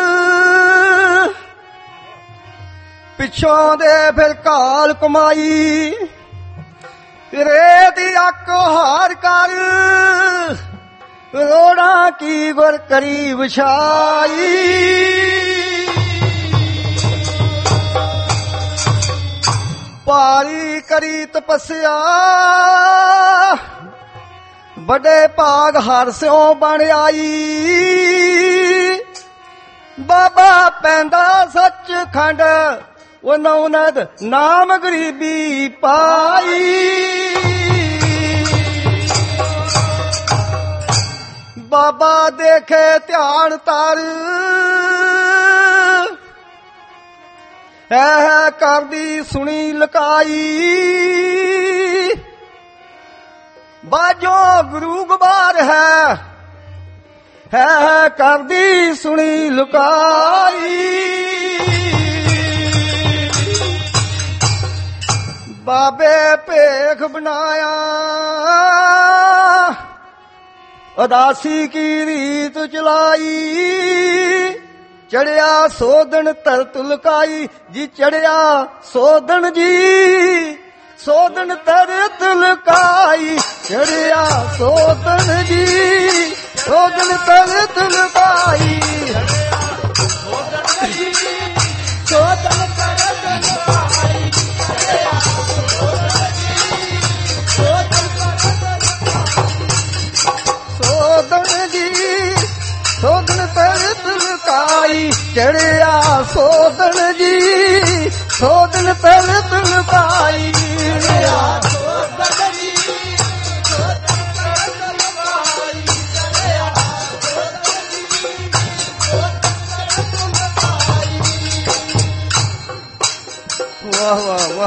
ਪਿੱਛੋਂ ਦੇ ਫਿਰ ਕਾਲ ਕਮਾਈ, ਰੇਤ ਅੱਕ ਹਾਰ ਕਰ ਰੋੜਾਂ ਕੀ ਗੁਰ ਕਰੀ ਵਿਛਾਈ, ਭਾਰੀ ਕਰੀ ਤਪੱਸਿਆ ਵੱਡੇ ਭਾਗ ਹਰ ਸਿਉ ਬਣ ਆਈ, ਬਾਬਾ ਪੈਂਦਾ ਸੱਚਖੰਡ ਉਹ ਨੌਨਦ ਨਾਮ ਗਰੀਬੀ ਪਾਈ, ਬਾਬਾ ਦੇਖੇ ਧਿਆਨ ਤਰ ਹੈ ਕਰਦੀ ਸੁਣੀ ਲਕਾਈ, ਬਾਜੋ ਗੁਰੂ ਗਵਾਰ ਹੈ ਕਰਦੀ ਸੁਣੀ ਲੁਕਾਈ, ਬਾਬੇ ਭੇਖ ਬਣਾਇਆ ਉਦਾਸੀ ਕੀ ਰੀਤ ਚਲਾਈ, ਚੜਿਆ ਸੋਧਣ ਤਰਤ ਲੁਕਾਈ ਜੀ, ਚੜਿਆ ਸੋਧਣ ਜੀ ਸੋਧਣ ਤਰਤ ਲੁਕਾਈ, ਚੜਿਆ ਸੋਧਣ ਜੀ ਸੋਧਣ ਤਰਤ ਲੁਕਾਈ, ਸੋਧਣ ਜੀ ਸੋਧਣ ਤਰਤ ਲੁਕਾਈ, ਚੜਿਆ ਸੋਧਣ ਜੀ ਸੋਧਣ ਤਰਤ ਲੁਕਾਈ, ਸੋਧਣ ਜੀ ਸੋਧਣ ਤਰਤ ਲੁਕਾਈ, ਚੜਿਆ ਸੋਧਣ ਜੀ ਸੋਧਣ ਤਰਤ ਲੁਕਾਈ, ਚੜਿਆ ਸੋਧਣ ਜੀ ਸੋਧਣ ਤਰਤ ਲੁਕਾਈ, ਚੜਿਆ ਸੋਧਣ ਜੀ ਸੋਧਣ ਤਰਤ ਲੁਕਾਈ। ਵਾਹ ਵਾਹ ਵਾਹ।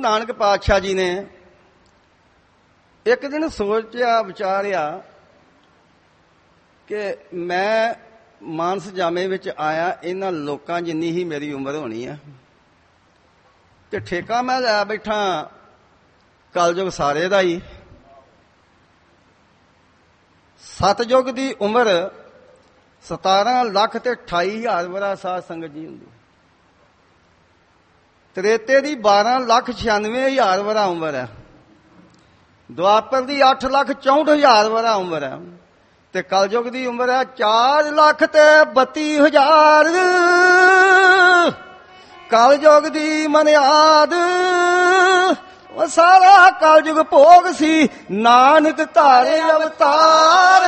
ਨਾਨਕ ਪਾਤਸ਼ਾਹ ਜੀ ਨੇ ਇੱਕ ਦਿਨ ਸੋਚਿਆ ਵਿਚਾਰਿਆ ਕਿ ਮੈਂ ਮਾਨਸ ਜਾਮੇ ਵਿੱਚ ਆਇਆ, ਇਹਨਾਂ ਲੋਕਾਂ ਜਿੰਨੀ ਹੀ ਮੇਰੀ ਉਮਰ ਹੋਣੀ ਆ, ਤੇ ਠੇਕਾ ਮੈਂ ਲੈ ਬੈਠਾ ਕਲਯੁਗ ਸਾਰੇ ਦਾ ਹੀ। ਸਤਯੁਗ ਦੀ ਉਮਰ 17 ਲੱਖ ਤੇ 28,000 ਵਰਾ ਸਾਧ ਸੰਗਤ ਜੀ ਹੁੰਦੀ। ਤ੍ਰੇਤੇ ਦੀ 12 ਲੱਖ 96,000 ਵਰਾ ਉਮਰ ਹੈ। ਦੁਆਪਰ ਦੀ 8 ਲੱਖ 64,000 ਵਰਾ ਉਮਰ ਹੈ, ਤੇ ਕਲਯੁਗ ਦੀ ਉਮਰ ਹੈ 4 ਲੱਖ ਤੇ 32,000। ਕਲਯੁਗ ਦੀ ਮਨਿਆਦ ਉਹ ਸਾਰਾ ਕਲਯੁਗ ਭੋਗ ਸੀ, ਨਾਨਕ ਧਾਰੇ ਅਵਤਾਰ।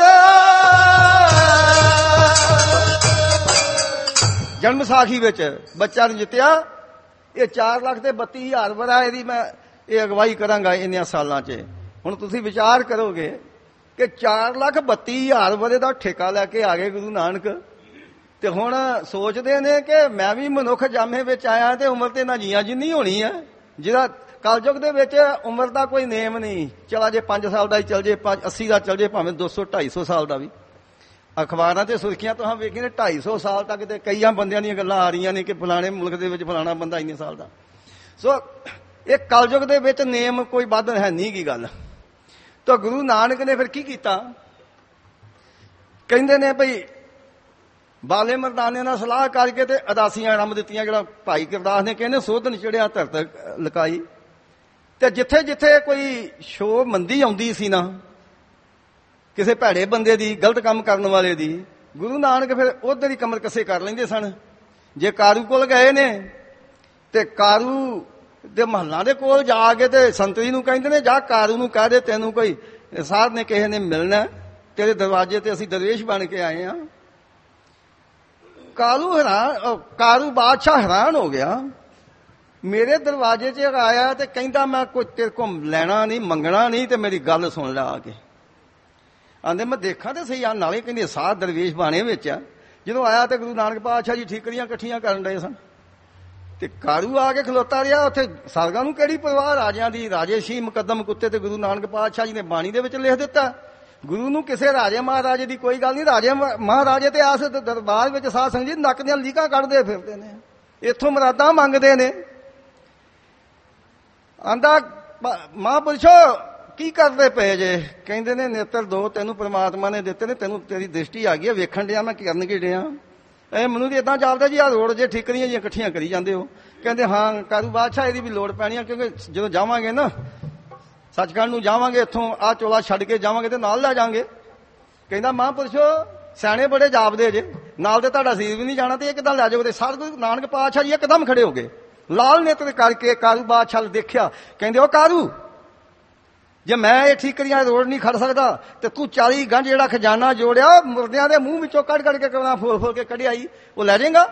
ਜਨਮ ਸਾਖੀ ਵਿੱਚ ਬੱਚਾ ਨੂੰ ਜਿੱਤਿਆ, ਇਹ 4 ਲੱਖ ਤੇ 32,000 ਵਰਾ ਇਹਦੀ ਮੈਂ ਇਹ ਅਗਵਾਈ ਕਰਾਂਗਾ ਇੰਨਿਆਂ ਸਾਲਾਂ 'ਚ। ਹੁਣ ਤੁਸੀਂ ਵਿਚਾਰ ਕਰੋਗੇ ਕਿ 4 ਲੱਖ 32,000 ਵਰੇ ਦਾ ਠੇਕਾ ਲੈ ਕੇ ਆ ਗਏ ਗੁਰੂ ਨਾਨਕ, ਤੇ ਹੁਣ ਸੋਚਦੇ ਨੇ ਕਿ ਮੈਂ ਵੀ ਮਨੁੱਖ ਜਾਮੇ ਵਿੱਚ ਆਇਆ ਤੇ ਉਮਰ ਤੇ ਨਾ ਜੀਆਂ ਜਿੰਨੀ ਹੋਣੀ ਹੈ। ਜਿਹਦਾ ਕਲਯੁਗ ਦੇ ਵਿੱਚ ਉਮਰ ਦਾ ਕੋਈ ਨੇਮ ਨਹੀਂ, ਚਲਾ ਜੇ 5 ਸਾਲ ਦਾ ਹੀ ਚਲ ਜੇ, 80 ਦਾ ਚਲ ਜੇ, ਭਾਵੇਂ 200 250 ਸਾਲ ਦਾ ਵੀ। ਅਖਬਾਰਾਂ ਤੇ ਸੁਰਖੀਆਂ ਤੋਂ ਵੇਖੀਆਂ ਨੇ 250 ਸਾਲ ਤੱਕ ਤੇ ਕਈਆਂ ਬੰਦਿਆਂ ਦੀਆਂ ਗੱਲਾਂ ਆ ਰਹੀਆਂ ਨੇ ਕਿ ਫਲਾਣੇ ਮੁਲਕ ਦੇ ਵਿੱਚ ਫਲਾਣਾ ਬੰਦਾ ਇੰਨੇ ਸਾਲ ਦਾ। ਸੋ ਇਹ ਕਲਯੁਗ ਦੇ ਵਿੱਚ ਨੇਮ ਕੋਈ ਵੱਧ ਹੈ ਨਹੀਂ ਕੀ ਗੱਲ। ਤਾਂ ਗੁਰੂ ਨਾਨਕ ਨੇ ਫਿਰ ਕੀ ਕੀਤਾ, ਕਹਿੰਦੇ ਨੇ ਭਈ ਬਾਲੇ ਮਰਦਾਨੇ ਨਾਲ ਸਲਾਹ ਕਰਕੇ ਤੇ ਅਦਾਸੀਆਂ ਆਰੰਭ ਦਿੱਤੀਆਂ। ਜਿਹੜਾ ਭਾਈ ਗੁਰਦਾਸ ਨੇ ਕਹਿੰਦੇ ਸੋਧਨ ਚੜਿਆ ਧਰਤ ਲਕਾਈ, ਤੇ ਜਿੱਥੇ ਜਿੱਥੇ ਕੋਈ ਸ਼ੋਭ ਮੰਦੀ ਆਉਂਦੀ ਸੀ ਨਾ ਕਿਸੇ ਭੈੜੇ ਬੰਦੇ ਦੀ, ਗਲਤ ਕੰਮ ਕਰਨ ਵਾਲੇ ਦੀ, ਗੁਰੂ ਨਾਨਕ ਫਿਰ ਉਧਰ ਹੀ ਕਮਰ ਕੱਸੇ ਕਰ ਲੈਂਦੇ ਸਨ। ਜੇ ਕਾਰੂ ਕੋਲ ਗਏ ਨੇ ਤੇ ਕਾਰੂ ਦੇ ਮਹੱਲਾਂ ਦੇ ਕੋਲ ਜਾ ਕੇ ਤੇ ਸੰਤਰੀ ਨੂੰ ਕਹਿੰਦੇ ਨੇ ਜਾ ਕਾਰੂ ਨੂੰ ਕਹਿ ਦੇ ਤੈਨੂੰ ਕੋਈ ਸਾਧ ਨੇ ਕਿਸੇ ਨੇ ਮਿਲਣਾ, ਤੇਰੇ ਦਰਵਾਜ਼ੇ ਤੇ ਅਸੀਂ ਦਰਵੇਸ਼ ਬਣ ਕੇ ਆਏ ਆ। ਕਾਰੂ ਬਾਦਸ਼ਾਹ ਹੈਰਾਨ ਹੋ ਗਿਆ, ਮੇਰੇ ਦਰਵਾਜ਼ੇ 'ਚ ਆਇਆ ਤੇ ਕਹਿੰਦਾ ਮੈਂ ਕੋਈ ਤੇਰੇ ਕੋਲ ਲੈਣਾ ਨਹੀਂ ਮੰਗਣਾ ਨਹੀਂ, ਤੇ ਮੇਰੀ ਗੱਲ ਸੁਣ ਲੈ ਆ ਕੇ। ਆਂਦੇ ਮੈਂ ਦੇਖਾਂ ਤੇ ਸਹੀ ਆ, ਨਾਲੇ ਕਹਿੰਦੇ ਸਾਧ ਦਰਵੇਸ਼ ਬਾਣੇ ਵਿੱਚ ਆ। ਜਦੋਂ ਆਇਆ ਤੇ ਗੁਰੂ ਨਾਨਕ ਪਾਤਸ਼ਾਹ ਜੀ ਠੀਕਰੀਆਂ ਇਕੱਠੀਆਂ ਕਰਨ ਡਏ ਸਨ, ਤੇ ਕਾਰੂ ਆ ਕੇ ਖਲੋਤਾ ਰਿਹਾ ਉੱਥੇ। ਸਾਰਗਾਂ ਨੂੰ ਕਿਹੜੀ ਪਰਵਾਹ ਰਾਜਿਆਂ ਦੀ, ਰਾਜੇ ਸੀ ਮੁਕੱਦਮ ਕੁੱਤੇ। ਤੇ ਗੁਰੂ ਨਾਨਕ ਪਾਤਸ਼ਾਹ ਜੀ ਨੇ ਬਾਣੀ ਦੇ ਵਿੱਚ ਲਿਖ ਦਿੱਤਾ, ਗੁਰੂ ਨੂੰ ਕਿਸੇ ਰਾਜੇ ਮਹਾਰਾਜੇ ਦੀ ਕੋਈ ਗੱਲ ਨਹੀਂ। ਰਾਜੇ ਮਹਾਰਾਜੇ ਤੇ ਆਸ ਦਰਬਾਰ ਵਿੱਚ ਸਾਧ ਸੰਗਤ ਜੀ ਨੱਕ ਦੀਆਂ ਲੀਕਾਂ ਕੱਢਦੇ ਫਿਰਦੇ ਨੇ, ਇੱਥੋਂ ਮੁਰਾਦਾਂ ਮੰਗਦੇ ਨੇ। ਆਂਦਾ ਮਹਾਂਪੁਰਸ਼ੋ ਕੀ ਕਰਦੇ ਪਏ ਜੇ? ਕਹਿੰਦੇ ਨੇ ਨੇਤਰ ਦੋ ਤੈਨੂੰ ਪ੍ਰਮਾਤਮਾ ਨੇ ਦਿੱਤੇ ਨੇ, ਤੈਨੂੰ ਤੇਰੀ ਦ੍ਰਿਸ਼ਟੀ ਆ ਗਈ ਹੈ, ਵੇਖਣ ਡਿਆ ਮੈਂ ਕਰਨ ਕੀ ਡਿਆ। ਇਹ ਮੈਨੂੰ ਤਾਂ ਏਦਾਂ ਚੱਲਦਾ ਜੀ, ਆਹ ਰੋਡ ਜੇ ਠੀਕਰੀਆਂ ਜਿਹੀਆਂ ਇਕੱਠੀਆਂ ਕਰੀ ਜਾਂਦੇ ਹੋ। ਕਹਿੰਦੇ ਹਾਂ ਕਾਰੂ ਬਾਦਸ਼ਾਹ ਇਹਦੀ ਵੀ ਲੋੜ ਪੈਣੀ ਆ, ਕਿਉਂਕਿ ਜਦੋਂ ਜਾਵਾਂਗੇ ਨਾ ਸੱਚਖੰਡ ਨੂੰ ਜਾਵਾਂਗੇ, ਇੱਥੋਂ ਆਹ ਚੋਲਾ ਛੱਡ ਕੇ ਜਾਵਾਂਗੇ ਤੇ ਨਾਲ ਲੈ ਜਾਵਾਂਗੇ। ਕਹਿੰਦਾ ਮਹਾਂਪੁਰਸ਼ੋ ਸਿਆਣੇ ਬੜੇ ਜਾਪਦੇ ਜੇ, ਨਾਲ ਤੇ ਤੁਹਾਡਾ ਸਰੀਰ ਵੀ ਨਹੀਂ ਜਾਣਾ ਤੇ ਇਹ ਕਿੱਦਾਂ ਲੈ ਜਾਓਗੇ? ਸਾਰੇ ਗੁਰੂ ਨਾਨਕ ਪਾਤਸ਼ਾਹ ਜੀ ਇੱਕਦਮ ਖੜੇ ਹੋ ਗਏ, ਲਾਲ ਨੇਤਰ ਕਰਕੇ ਕਾਰੂ ਬਾਦਸ਼ਾਹ ਦੇਖਿਆ। ਕਹਿੰਦੇ ਉਹ ਕਾਰੂ, ਜੇ ਮੈਂ ਇਹ ਠੀਕਰੀਆਂ ਰੋਡ ਨਹੀਂ ਖੜ ਸਕਦਾ ਤੇ ਤੂੰ 40 ਗੰਜ ਜਿਹੜਾ ਖਜ਼ਾਨਾ ਜੋੜਿਆ ਮੁਰਦਿਆਂ ਦੇ ਮੂੰਹ ਵਿੱਚੋਂ ਕੱਢ ਕੇ ਕਵਣਾ ਫੋਲ ਫੋਲ ਕੇ ਕੱਢਿਆਈ, ਉਹ ਲੈ ਜਾਏਗਾ?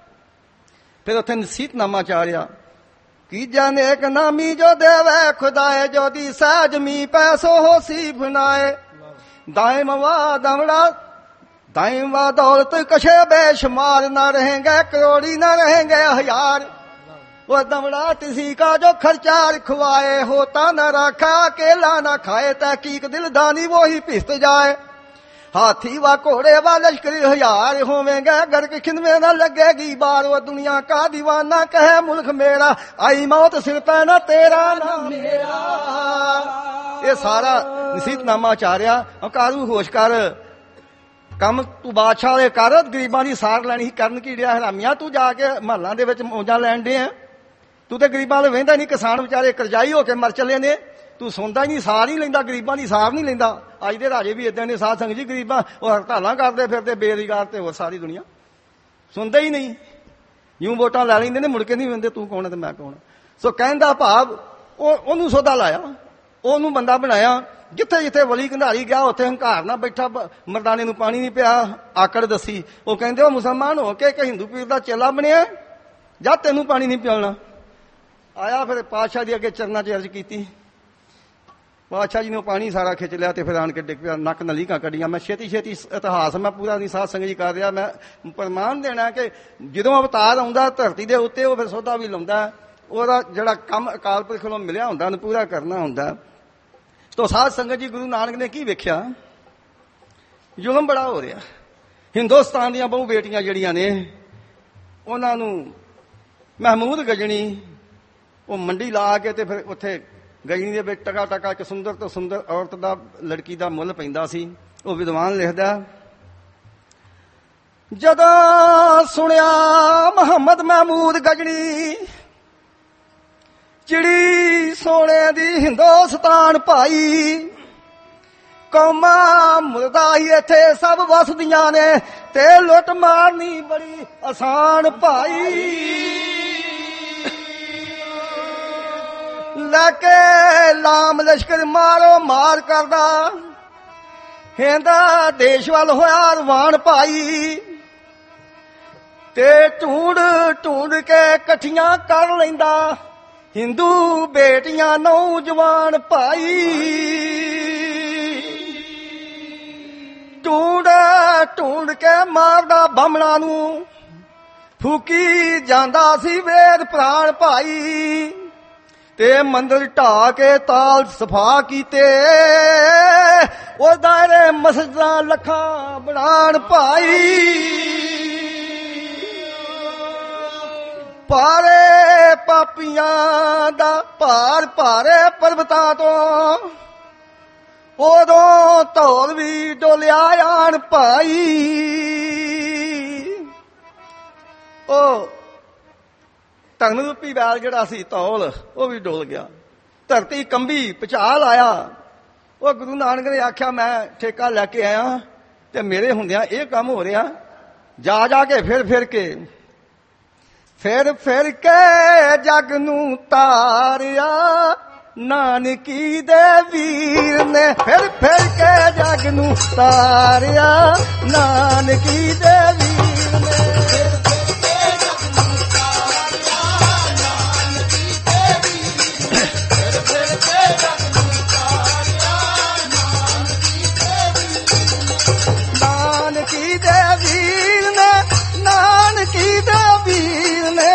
ਫਿਰ ਉੱਥੇ ਨਸੀਹਤਨਾਮਾ ਚਾੜਿਆ, ਕੀ ਜਾਣੇ ਇੱਕ ਨਾਮੀ ਜੋ ਦੇਵੇ ਖੁਦਾਏ, ਜੋ ਦੀ ਸਹਿਜ ਮੀ ਪੈਸੋ ਹੋ ਸੀ ਬਣਾਏ। ਦਾਇਮ ਵਾ ਦਮੜਾ ਦਾਇਮ ਵਾ ਦੌਲਤ ਕਸ਼ੇ ਬੇਸ਼ੁਮਾਰ, ਨਾ रहेंगे करोड़ी ना रहेंगे हजार। वो दमड़ा किसी का जो खर्चा खुआए, होता न रखा अकेला न खाए, तहकीक दिलदानी वो ही पिस्त जाए। हाथी व घोड़े व लश्कर हजार होवेंगे, घर के खिंदवे न लगेगी बार। वो दुनिया का दीवाना कहे मुल्क मेरा, आई मौत सिर पे न तेरा ना मेरा। ये सारा नसीहतनामा चारिया। कारू होश कर, ਕੰਮ ਤੂੰ ਬਾਦਸ਼ਾਹ ਦੇ ਕਰ, ਗਰੀਬਾਂ ਦੀ ਸਾਰ ਲੈਣੀ ਸੀ, ਕਰਨ ਕੀ ਡਿਆ ਹਰਾਮੀਆਂ? ਤੂੰ ਜਾ ਕੇ ਮਹੱਲਾਂ ਦੇ ਵਿੱਚ ਮੌਜਾਂ ਲੈਣ ਡਿਆ, ਤੂੰ ਤੇ ਗਰੀਬਾਂ ਨੂੰ ਵਹਿੰਦਾ ਨਹੀਂ। ਕਿਸਾਨ ਵਿਚਾਰੇ ਕਰਜ਼ਾਈ ਹੋ ਕੇ ਮਰ ਚੱਲੇ ਨੇ, ਤੂੰ ਸੁਣਦਾ ਹੀ ਨਹੀਂ, ਸਾਰ ਨਹੀਂ ਲੈਂਦਾ, ਗਰੀਬਾਂ ਦੀ ਸਾਰ ਨਹੀਂ ਲੈਂਦਾ। ਅੱਜ ਦੇ ਰਾਜੇ ਵੀ ਏਦਾਂ ਨੇ ਸਾਧ ਸੰਗਤ ਜੀ, ਗਰੀਬਾਂ ਉਹ ਹੜਤਾਲਾਂ ਕਰਦੇ ਫਿਰਦੇ, ਬੇਰੁਜ਼ਗਾਰ ਤੇ ਹੋਰ ਸਾਰੀ ਦੁਨੀਆ ਸੁਣਦਾ ਹੀ ਨਹੀਂ। ਯੂੰ ਵੋਟਾਂ ਲੈ ਲੈਂਦੇ ਨੇ, ਮੁੜ ਕੇ ਨਹੀਂ ਵੰਦੇ ਤੂੰ ਕੌਣ ਤੇ ਮੈਂ ਕੌਣ। ਸੋ ਕਹਿੰਦਾ ਭਾਵ ਉਹਨੂੰ ਸੌਦਾ ਲਾਇਆ, ਉਹਨੂੰ ਬੰਦਾ ਬਣਾਇਆ। ਜਿੱਥੇ ਜਿੱਥੇ ਵਲੀ ਕੰਧਾਰੀ ਗਿਆ ਉੱਥੇ ਹੰਕਾਰ ਨਾ ਬੈਠਾ, ਮਰਦਾਨੇ ਨੂੰ ਪਾਣੀ ਨਹੀਂ ਪਿਆ, ਆਕੜ ਦੱਸੀ। ਉਹ ਕਹਿੰਦੇ ਉਹ ਮੁਸਲਮਾਨ ਹੋ ਕੇ ਇੱਕ ਹਿੰਦੂ ਪੀਰ ਦਾ ਚੇਲਾ ਬਣਿਆ, ਜਾਂ ਤੈਨੂੰ ਪਾਣੀ ਨਹੀਂ ਪਿਆਉਣਾ। ਆਇਆ ਫਿਰ ਪਾਤਸ਼ਾਹ ਦੇ ਅੱਗੇ ਚਰਨਾਂ 'ਚ ਅਰਜ਼ ਕੀਤੀ, ਪਾਤਸ਼ਾਹ ਜੀ ਨੇ ਪਾਣੀ ਸਾਰਾ ਖਿੱਚ ਲਿਆ ਤੇ ਫਿਰ ਆਣ ਕੇ ਡਿੱਗ ਪਿਆ, ਨੱਕ ਨਲੀਕਾਂ ਕੱਢੀਆਂ। ਮੈਂ ਛੇਤੀ ਛੇਤੀ ਇਤਿਹਾਸ ਮੈਂ ਪੂਰਾ ਨਹੀਂ ਸਾਧ ਸੰਗਤ ਜੀ ਕਰ ਰਿਹਾ, ਮੈਂ ਪ੍ਰਮਾਣ ਦੇਣਾ ਕਿ ਜਦੋਂ ਅਵਤਾਰ ਆਉਂਦਾ ਧਰਤੀ ਦੇ ਉੱਤੇ ਉਹ ਫਿਰ ਸੋਧਾ ਵੀ ਲਾਉਂਦਾ। ਉਹਦਾ ਜਿਹੜਾ ਕੰਮ ਅਕਾਲ ਪੁਰਖ ਨੂੰ ਮਿਲਿਆ ਹੁੰਦਾ ਉਹਨੂੰ ਪੂਰਾ ਕਰਨਾ ਹੁੰਦਾ। ਤੋ ਸਾਧ ਸੰਗਤ ਜੀ, ਗੁਰੂ ਨਾਨਕ ਨੇ ਕੀ ਵੇਖਿਆ? ਜ਼ੁਲਮ ਬੜਾ ਹੋ ਰਿਹਾ। ਹਿੰਦੁਸਤਾਨ ਦੀਆਂ ਬਹੁ ਬੇਟੀਆਂ ਜਿਹੜੀਆਂ ਨੇ, ਉਹਨਾਂ ਨੂੰ ਮਹਿਮੂਦ ਗਜਣੀ ਉਹ ਮੰਡੀ ਲਾ ਕੇ ਤੇ ਫਿਰ ਉੱਥੇ ਗਜਣੀ ਦੇ ਵਿੱਚ ਟਕਾ ਟਕਾ ਇੱਕ ਸੁੰਦਰ ਤੋਂ ਸੁੰਦਰ ਔਰਤ ਦਾ, ਲੜਕੀ ਦਾ ਮੁੱਲ ਪੈਂਦਾ ਸੀ। ਉਹ ਵਿਦਵਾਨ ਲਿਖਦਾ, ਜਦੋਂ ਸੁਣਿਆ ਮੁਹੰਮਦ ਮਹਿਮੂਦ ਗਜਣੀ ਚਿੜੀ ਸੋਨੇ ਦੀ ਹਿੰਦੁਸਤਾਨ ਭਾਈ, ਕੌਮਾਂ ਮੁਰਦਾ ਹੀ ਇੱਥੇ ਸਭ ਵਸਦੀਆਂ ਨੇ ਤੇ ਲੁੱਟ ਮਾਰਨੀ ਬੜੀ ਆਸਾਨ ਭਾਈ। ਲੈ ਕੇ ਲਾਮ ਲਸ਼ਕਰ ਮਾਰੋ ਮਾਰ ਕਰਦਾ, ਹਿੰਦਾ ਦੇਸ਼ ਵੱਲ ਹੋਇਆ ਰਵਾਨ ਭਾਈ, ਤੇ ਢੂੰਡ ਢੂੰਡ ਕੇ ਇਕੱਠੀਆਂ ਕਰ ਲੈਂਦਾ ਹਿੰਦੂ ਬੇਟੀਆਂ ਨੌਜਵਾਨ ਭਾਈ। ਢੂੰਡ ਢੂੰਡ ਕੇ ਮਾਰਦਾ ਬਾਹਮਣਾਂ ਨੂੰ, ਫੂਕੀ ਜਾਂਦਾ ਸੀ ਵੇਦ ਪ੍ਰਾਣ ਭਾਈ, ਤੇ ਮੰਦਰ ਢਾ ਕੇ ਤਾਲ ਸਫਾ ਕੀਤੇ, ਉਹ ਦਾਇਰੇ ਮਸਜਿਦਾਂ ਲੱਖਾਂ ਬਣਾਣ ਭਾਈ। ਭਾਰੇ ਪਾਪੀਆਂ ਦਾ ਭਾਰ ਭਾਰੇ ਪਰਬਤਾਂ ਤੋਂ, ਉਦੋਂ ਧੌਲ ਵੀ ਡੋਲਿਆ ਆਣ ਭਾਈ। ਉਹ ਧਰਮ ਰੂਪੀ ਬੈਲ ਜਿਹੜਾ ਸੀ ਧੌਲ, ਉਹ ਵੀ ਡੋਲ ਗਿਆ। ਧਰਤੀ ਕੰਬੀ, ਭੁਚਾਲ ਆਇਆ। ਉਹ ਗੁਰੂ ਨਾਨਕ ਨੇ ਆਖਿਆ, ਮੈਂ ਠੇਕਾ ਲੈ ਕੇ ਆਇਆ ਤੇ ਮੇਰੇ ਹੁੰਦਿਆਂ ਇਹ ਕੰਮ ਹੋ ਰਿਹਾ। ਜਾ ਜਾ ਕੇ ਫਿਰ ਕੇ ਜਗ ਨੂੰ ਤਾਰਿਆ ਨਾਨਕੀ ਦੇ ਵੀਰ ਨੇ, ਫਿਰ ਕੇ ਜਗ ਨੂੰ ਤਾਰਿਆ ਨਾਨਕੀ ਦੇ ਵੀਰ ਨੇ। ਨਾਨਕੀ ਦੇ ਵੀਰ ਨੇ, ਨਾਨਕੀ ਦੇ ਵੀਰ ਨੇ,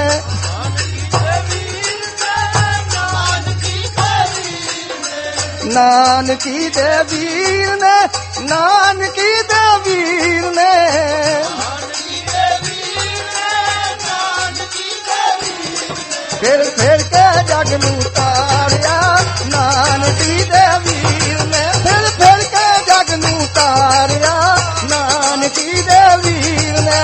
ਨਾਨਕੀ ਦੇ ਵੀਰ ਨੇ, ਨਾਨਕੀ ਦੇ ਵੀਰ ਨੇ। ਫਿਰ ਕੇ ਜਗ ਨੂੰ ਤਾਰਿਆ ਨਾਨਕੀ ਦੇ ਵੀਰ ਨੇ, ਫਿਰ ਕੇ ਜਗ ਨੂੰ ਤਾਰਿਆ ਨਾਨਕੀ ਦੇ ਵੀਰ ਨੇ।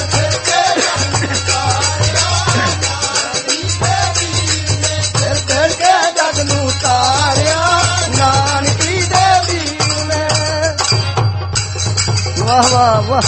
ਫਿਰ ਕੇ ਜਗ ਨੂੰ ਤਾਰਿਆ ਨਾਨਕੀ ਦੇ ਵੀਰ ਨੇ। ਵਾਹ ਵਾਹ ਵਾਹ।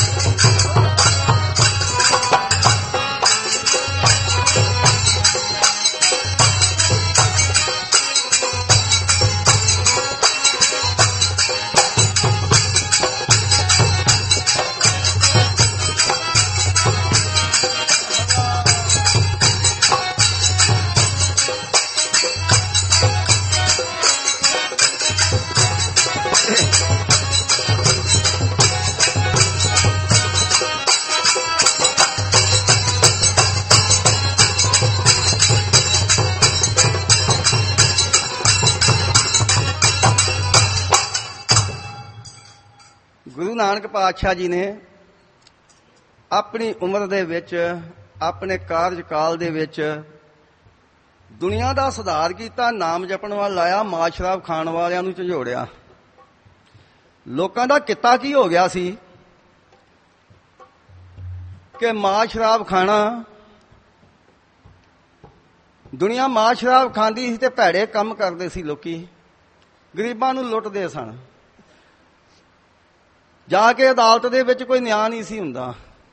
ਗੁਰੂ ਨਾਨਕ ਪਾਤਸ਼ਾਹ ਜੀ ਨੇ ਆਪਣੀ ਉਮਰ ਦੇ ਵਿੱਚ, ਆਪਣੇ ਕਾਰਜਕਾਲ ਦੇ ਵਿੱਚ ਦੁਨੀਆ ਦਾ ਸੁਧਾਰ ਕੀਤਾ। ਨਾਮ ਜਪਣ ਵਾਲਾ ਲਾਇਆ, ਮਾਲ ਸ਼ਰਾਬ ਖਾਣ ਵਾਲਿਆਂ ਨੂੰ ਝੰਜੋੜਿਆ। ਲੋਕਾਂ ਦਾ ਕਿੱਤਾ ਕੀ ਹੋ ਗਿਆ ਸੀ ਕਿ ਮਾਲ ਸ਼ਰਾਬ ਖਾਣਾ। ਦੁਨੀਆ ਮਾਲ ਸ਼ਰਾਬ ਖਾਂਦੀ ਸੀ ਤੇ ਭੈੜੇ ਕੰਮ ਕਰਦੇ ਸੀ। ਲੋਕੀ ਗਰੀਬਾਂ ਨੂੰ ਲੁੱਟਦੇ ਸਨ। ਜਾ ਕੇ ਅਦਾਲਤ ਦੇ ਵਿੱਚ ਕੋਈ ਨਿਆਂ ਨਹੀਂ ਸੀ ਹੁੰਦਾ।